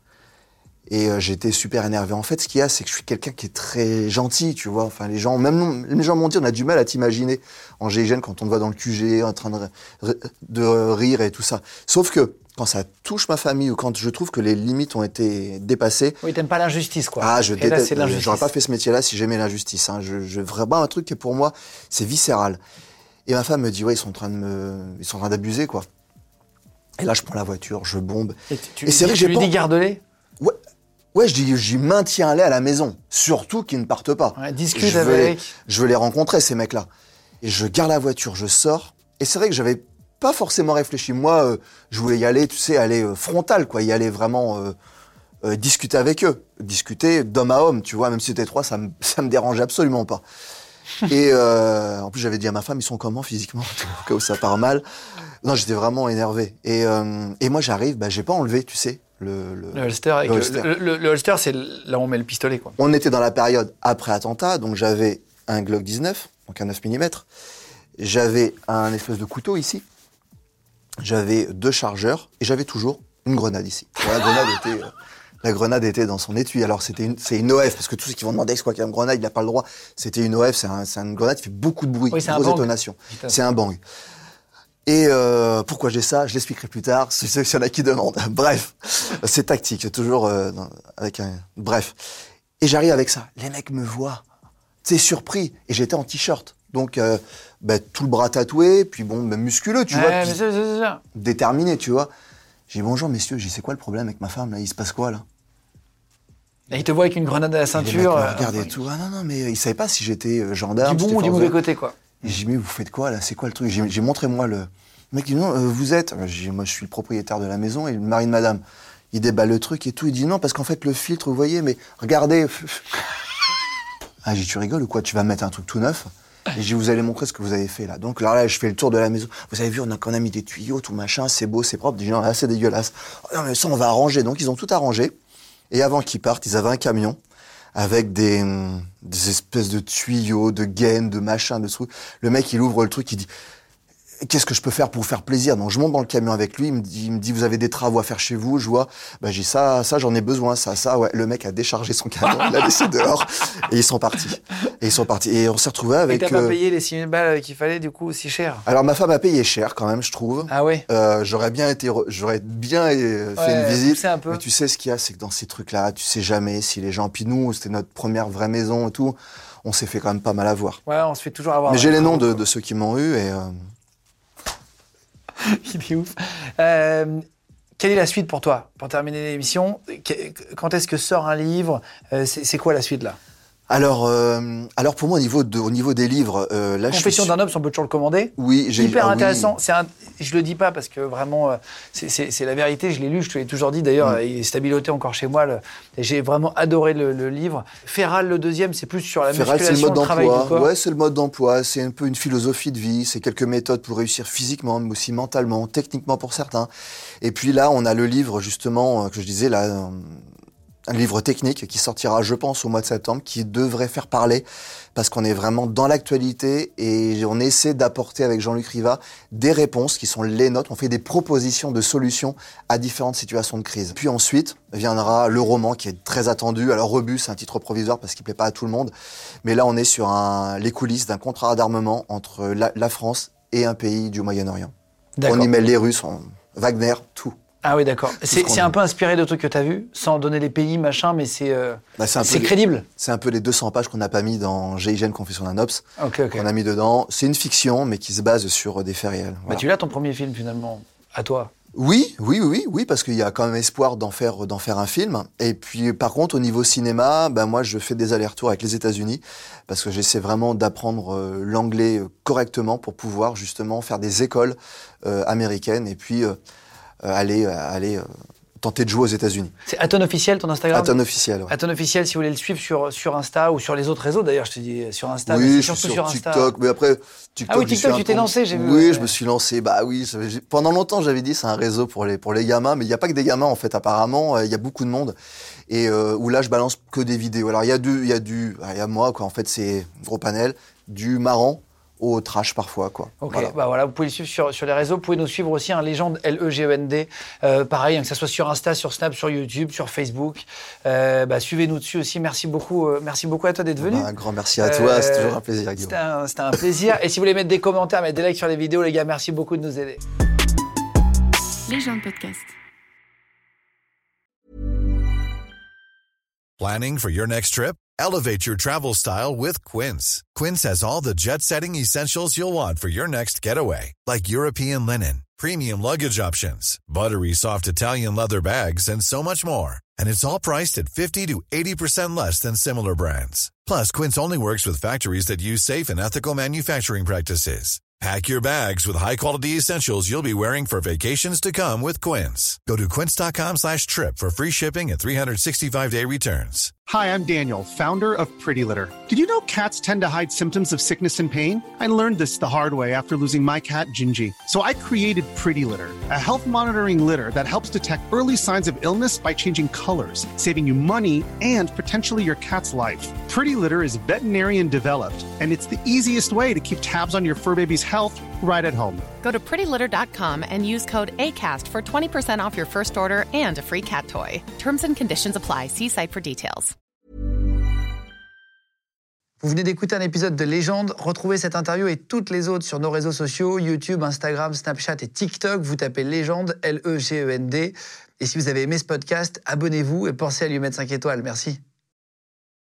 Et euh, j'étais super énervé. En fait, ce qu'il y a, c'est que je suis quelqu'un qui est très gentil, tu vois. Enfin, les gens, même les gens m'ont dit, on a du mal à t'imaginer en G I G N quand on te voit dans le Q G, en train de, de rire et tout ça. Sauf que quand ça touche ma famille ou quand je trouve que les limites ont été dépassées. Oui, t'aimes pas l'injustice, quoi. Ah, je et déteste. Là, c'est l'injustice. J'aurais pas fait ce métier-là si j'aimais l'injustice. Hein. Je, je vraiment un truc qui pour moi, c'est viscéral. Et ma femme me dit, ouais, ils sont en train de me, ils sont en train d'abuser, quoi. Et là, je prends la voiture, je bombe. Et, tu, et c'est vrai que j'ai lui pas... dis garde-les. Ouais. Ouais, je dis, j'y maintiens-les à la maison. Surtout qu'ils ne partent pas. Ouais, discute je veux avec. Les, je veux les rencontrer, ces mecs-là. Et je garde la voiture, je sors. Et c'est vrai que j'avais pas forcément réfléchi. Moi, euh, je voulais y aller, tu sais, aller euh, frontal, quoi. Y aller vraiment euh, euh, discuter avec eux. Discuter d'homme à homme, tu vois. Même si c'était trois, ça me, ça me dérangeait absolument pas. Et euh, en plus, j'avais dit à ma femme, ils sont comment physiquement, au cas où ça part mal. Non, j'étais vraiment énervé. Et, euh, et moi, j'arrive, bah, j'ai pas enlevé, tu sais. Le, le, le holster, avec le, le, holster. Le, le, le holster, c'est là où on met le pistolet, quoi. On était dans la période après attentat, donc j'avais un Glock dix-neuf, donc un neuf millimètres. J'avais un espèce de couteau ici. J'avais deux chargeurs et j'avais toujours une grenade ici. Bon, la grenade était, euh, la grenade était dans son étui. Alors c'était une, c'est une O F parce que tous ceux qui vont demander c'est quoi qu'une grenade, il n'a pas le droit. C'était une O F, c'est, un, c'est une grenade qui fait beaucoup de bruit, oui, c'est grosse un détonation. C'est un bang. Et euh, pourquoi j'ai ça, je l'expliquerai plus tard, si s'il y en a qui demandent. Bref, c'est tactique, toujours euh, avec un... Bref. Et j'arrive avec ça. Les mecs me voient. C'est surpris. Et j'étais en t-shirt. Donc, euh, bah, tout le bras tatoué, puis bon, bah, musculeux, tu ouais, vois. Mais puis, c'est, c'est, c'est. déterminé, tu vois. J'ai dit, bonjour messieurs, j'ai dit, c'est quoi le problème avec ma femme, là? Il se passe quoi, là? Et il te voit avec une grenade à la ceinture. Et regardez euh, tout. Ah non, non, mais il savait pas si j'étais euh, gendarme. Du bon ou du mauvais côté, quoi. Et j'ai dit, mais vous faites quoi, là? C'est quoi le truc? J'ai, j'ai montré, moi, le... Le mec dit, non, euh, vous êtes... J'ai dit, moi, je suis le propriétaire de la maison et le mari de madame. Il déballe le truc et tout. Il dit, non, parce qu'en fait, le filtre, vous voyez, mais regardez. Ah, j'ai dit, tu rigoles ou quoi? Tu vas mettre un truc tout neuf? Et j'ai dit, vous allez montrer ce que vous avez fait, là. Donc, là, là, je fais le tour de la maison. Vous avez vu, on a, on a mis des tuyaux, tout machin, c'est beau, c'est propre. J'ai dit, non, là, c'est dégueulasse. Oh, non, mais ça, on va arranger. Donc, ils ont tout arrangé. Et avant qu'ils partent, ils avaient un camion avec des, des espèces de tuyaux, de gaines, de machins, de trucs. Le mec, il ouvre le truc, il dit, qu'est-ce que je peux faire pour vous faire plaisir? Donc, je monte dans le camion avec lui, il me dit, il me dit vous avez des travaux à faire chez vous? Je vois, bah, j'ai ça, ça, j'en ai besoin, ça, ça, ouais. Le mec a déchargé son camion, il l'a laissé dehors, et ils sont partis. Et ils sont partis. Et on s'est retrouvés avec... Et t'as euh... pas payé les six mille balles qu'il fallait, du coup, aussi cher? Alors, ma femme a payé cher, quand même, je trouve. Ah oui? Euh, j'aurais bien été, re... j'aurais bien euh, fait ouais, une visite. Un peu. Mais tu sais, ce qu'il y a, c'est que dans ces trucs-là, tu sais jamais si les gens, puis nous, c'était notre première vraie maison et tout, on s'est fait quand même pas mal avoir. Ouais, on se fait toujours avoir. Mais j'ai les noms de, de ceux qui m'ont eu et... Euh... Il est ouf. Euh, quelle est la suite pour toi? Pour terminer l'émission, quand est-ce que sort un livre? c'est, c'est quoi la suite là? Alors, euh, alors pour moi, au niveau, de, au niveau des livres, euh, là, Confession je suis... d'un homme, on peut toujours le commander. Oui, j'ai hyper ah, intéressant. Oui. C'est un, je le dis pas parce que vraiment, euh, c'est, c'est, c'est la vérité. Je l'ai lu, je te l'ai toujours dit. D'ailleurs, mm. il est stabiloté encore chez moi. Le, j'ai vraiment adoré le, le livre. Féral, le deuxième, c'est plus sur la Féral, musculation, c'est le mode le travail d'emploi. du corps. Ouais, c'est le mode d'emploi. C'est un peu une philosophie de vie. C'est quelques méthodes pour réussir physiquement, mais aussi mentalement, techniquement pour certains. Et puis là, on a le livre justement que je disais là. Un livre technique qui sortira, je pense, au mois de septembre, qui devrait faire parler, parce qu'on est vraiment dans l'actualité et on essaie d'apporter avec Jean-Luc Riva des réponses qui sont les nôtres. On fait des propositions de solutions à différentes situations de crise. Puis ensuite viendra le roman qui est très attendu. Alors Rebus, c'est un titre provisoire parce qu'il plaît pas à tout le monde, mais là on est sur un, les coulisses d'un contrat d'armement entre la, la France et un pays du Moyen-Orient. D'accord. On y mêle les Russes, on, Wagner, tout. Ah oui, d'accord. C'est, c'est un peu inspiré de trucs que tu as vus, sans donner les pays, machin, mais c'est, euh, bah c'est, c'est crédible. Les, c'est un peu les deux cents pages qu'on n'a pas mis dans G I G N Confession d'un Ops, okay, okay. qu'on a mis dedans. C'est une fiction, mais qui se base sur des faits réels. Voilà. Bah, tu l'as ton premier film, finalement, à toi. Oui, oui, oui, oui, parce qu'il y a quand même espoir d'en faire, d'en faire un film. Et puis, par contre, au niveau cinéma, ben moi, je fais des allers-retours avec les États-Unis parce que j'essaie vraiment d'apprendre euh, l'anglais correctement pour pouvoir justement faire des écoles euh, américaines et puis euh, euh, aller, aller euh, tenter de jouer aux États-Unis. C'est Aton Officiel, ton Instagram ? Aton Officiel, ouais. Aton Officiel, si vous voulez le suivre sur, sur Insta ou sur les autres réseaux, d'ailleurs, je te dis sur Insta, oui, mais c'est je surtout suis sur, sur Insta. TikTok, mais après, TikTok, ah oui, TikTok, tu t'es lancé, j'ai vu. Oui, ouais. je me suis lancé, bah oui. Pendant longtemps, j'avais dit c'est un réseau pour les, pour les gamins, mais il n'y a pas que des gamins, en fait, apparemment, il y a beaucoup de monde. Et euh, où là, je balance que des vidéos. Alors, il y a du, il y a du, il y a moi, quoi, en fait, c'est gros panel, du marrant au trash parfois, quoi. Ok, voilà. bah voilà, vous pouvez le suivre sur, sur les réseaux. Vous pouvez nous suivre aussi, un hein, Légende, L E G E N D. Euh, pareil, hein, que ça soit sur Insta, sur Snap, sur YouTube, sur Facebook. Euh, bah, suivez-nous dessus aussi. Merci beaucoup, euh, merci beaucoup à toi d'être venu. Bah, un grand merci à toi, euh, c'est toujours un plaisir, Guillaume. C'était un, c'était un plaisir. Et si vous voulez mettre des commentaires, mettre des likes sur les vidéos, les gars, merci beaucoup de nous aider. Légende Podcast. Planning for your next trip? Elevate your travel style with Quince. Quince has all the jet-setting essentials you'll want for your next getaway, like European linen, premium luggage options, buttery soft Italian leather bags, and so much more. And it's all priced at fifty to eighty percent less than similar brands. Plus, Quince only works with factories that use safe and ethical manufacturing practices. Pack your bags with high-quality essentials you'll be wearing for vacations to come with Quince. Go to quince.com slash trip for free shipping and three sixty-five day returns. Hi, I'm Daniel, founder of Pretty Litter. Did you know cats tend to hide symptoms of sickness and pain? I learned this the hard way after losing my cat, Gingy. So I created Pretty Litter, a health monitoring litter that helps detect early signs of illness by changing colors, saving you money and potentially your cat's life. Pretty Litter is veterinarian developed, and it's the easiest way to keep tabs on your fur baby's health right at home. Go to pretty litter dot com and use code ACAST for twenty percent off your first order and a free cat toy. Terms and conditions apply. See site for details. Vous venez d'écouter un épisode de Légende. Retrouvez cette interview et toutes les autres sur nos réseaux sociaux, YouTube, Instagram, Snapchat et TikTok. Vous tapez Légende, L E G E N D. Et si vous avez aimé ce podcast, abonnez-vous et pensez à lui mettre cinq étoiles. Merci.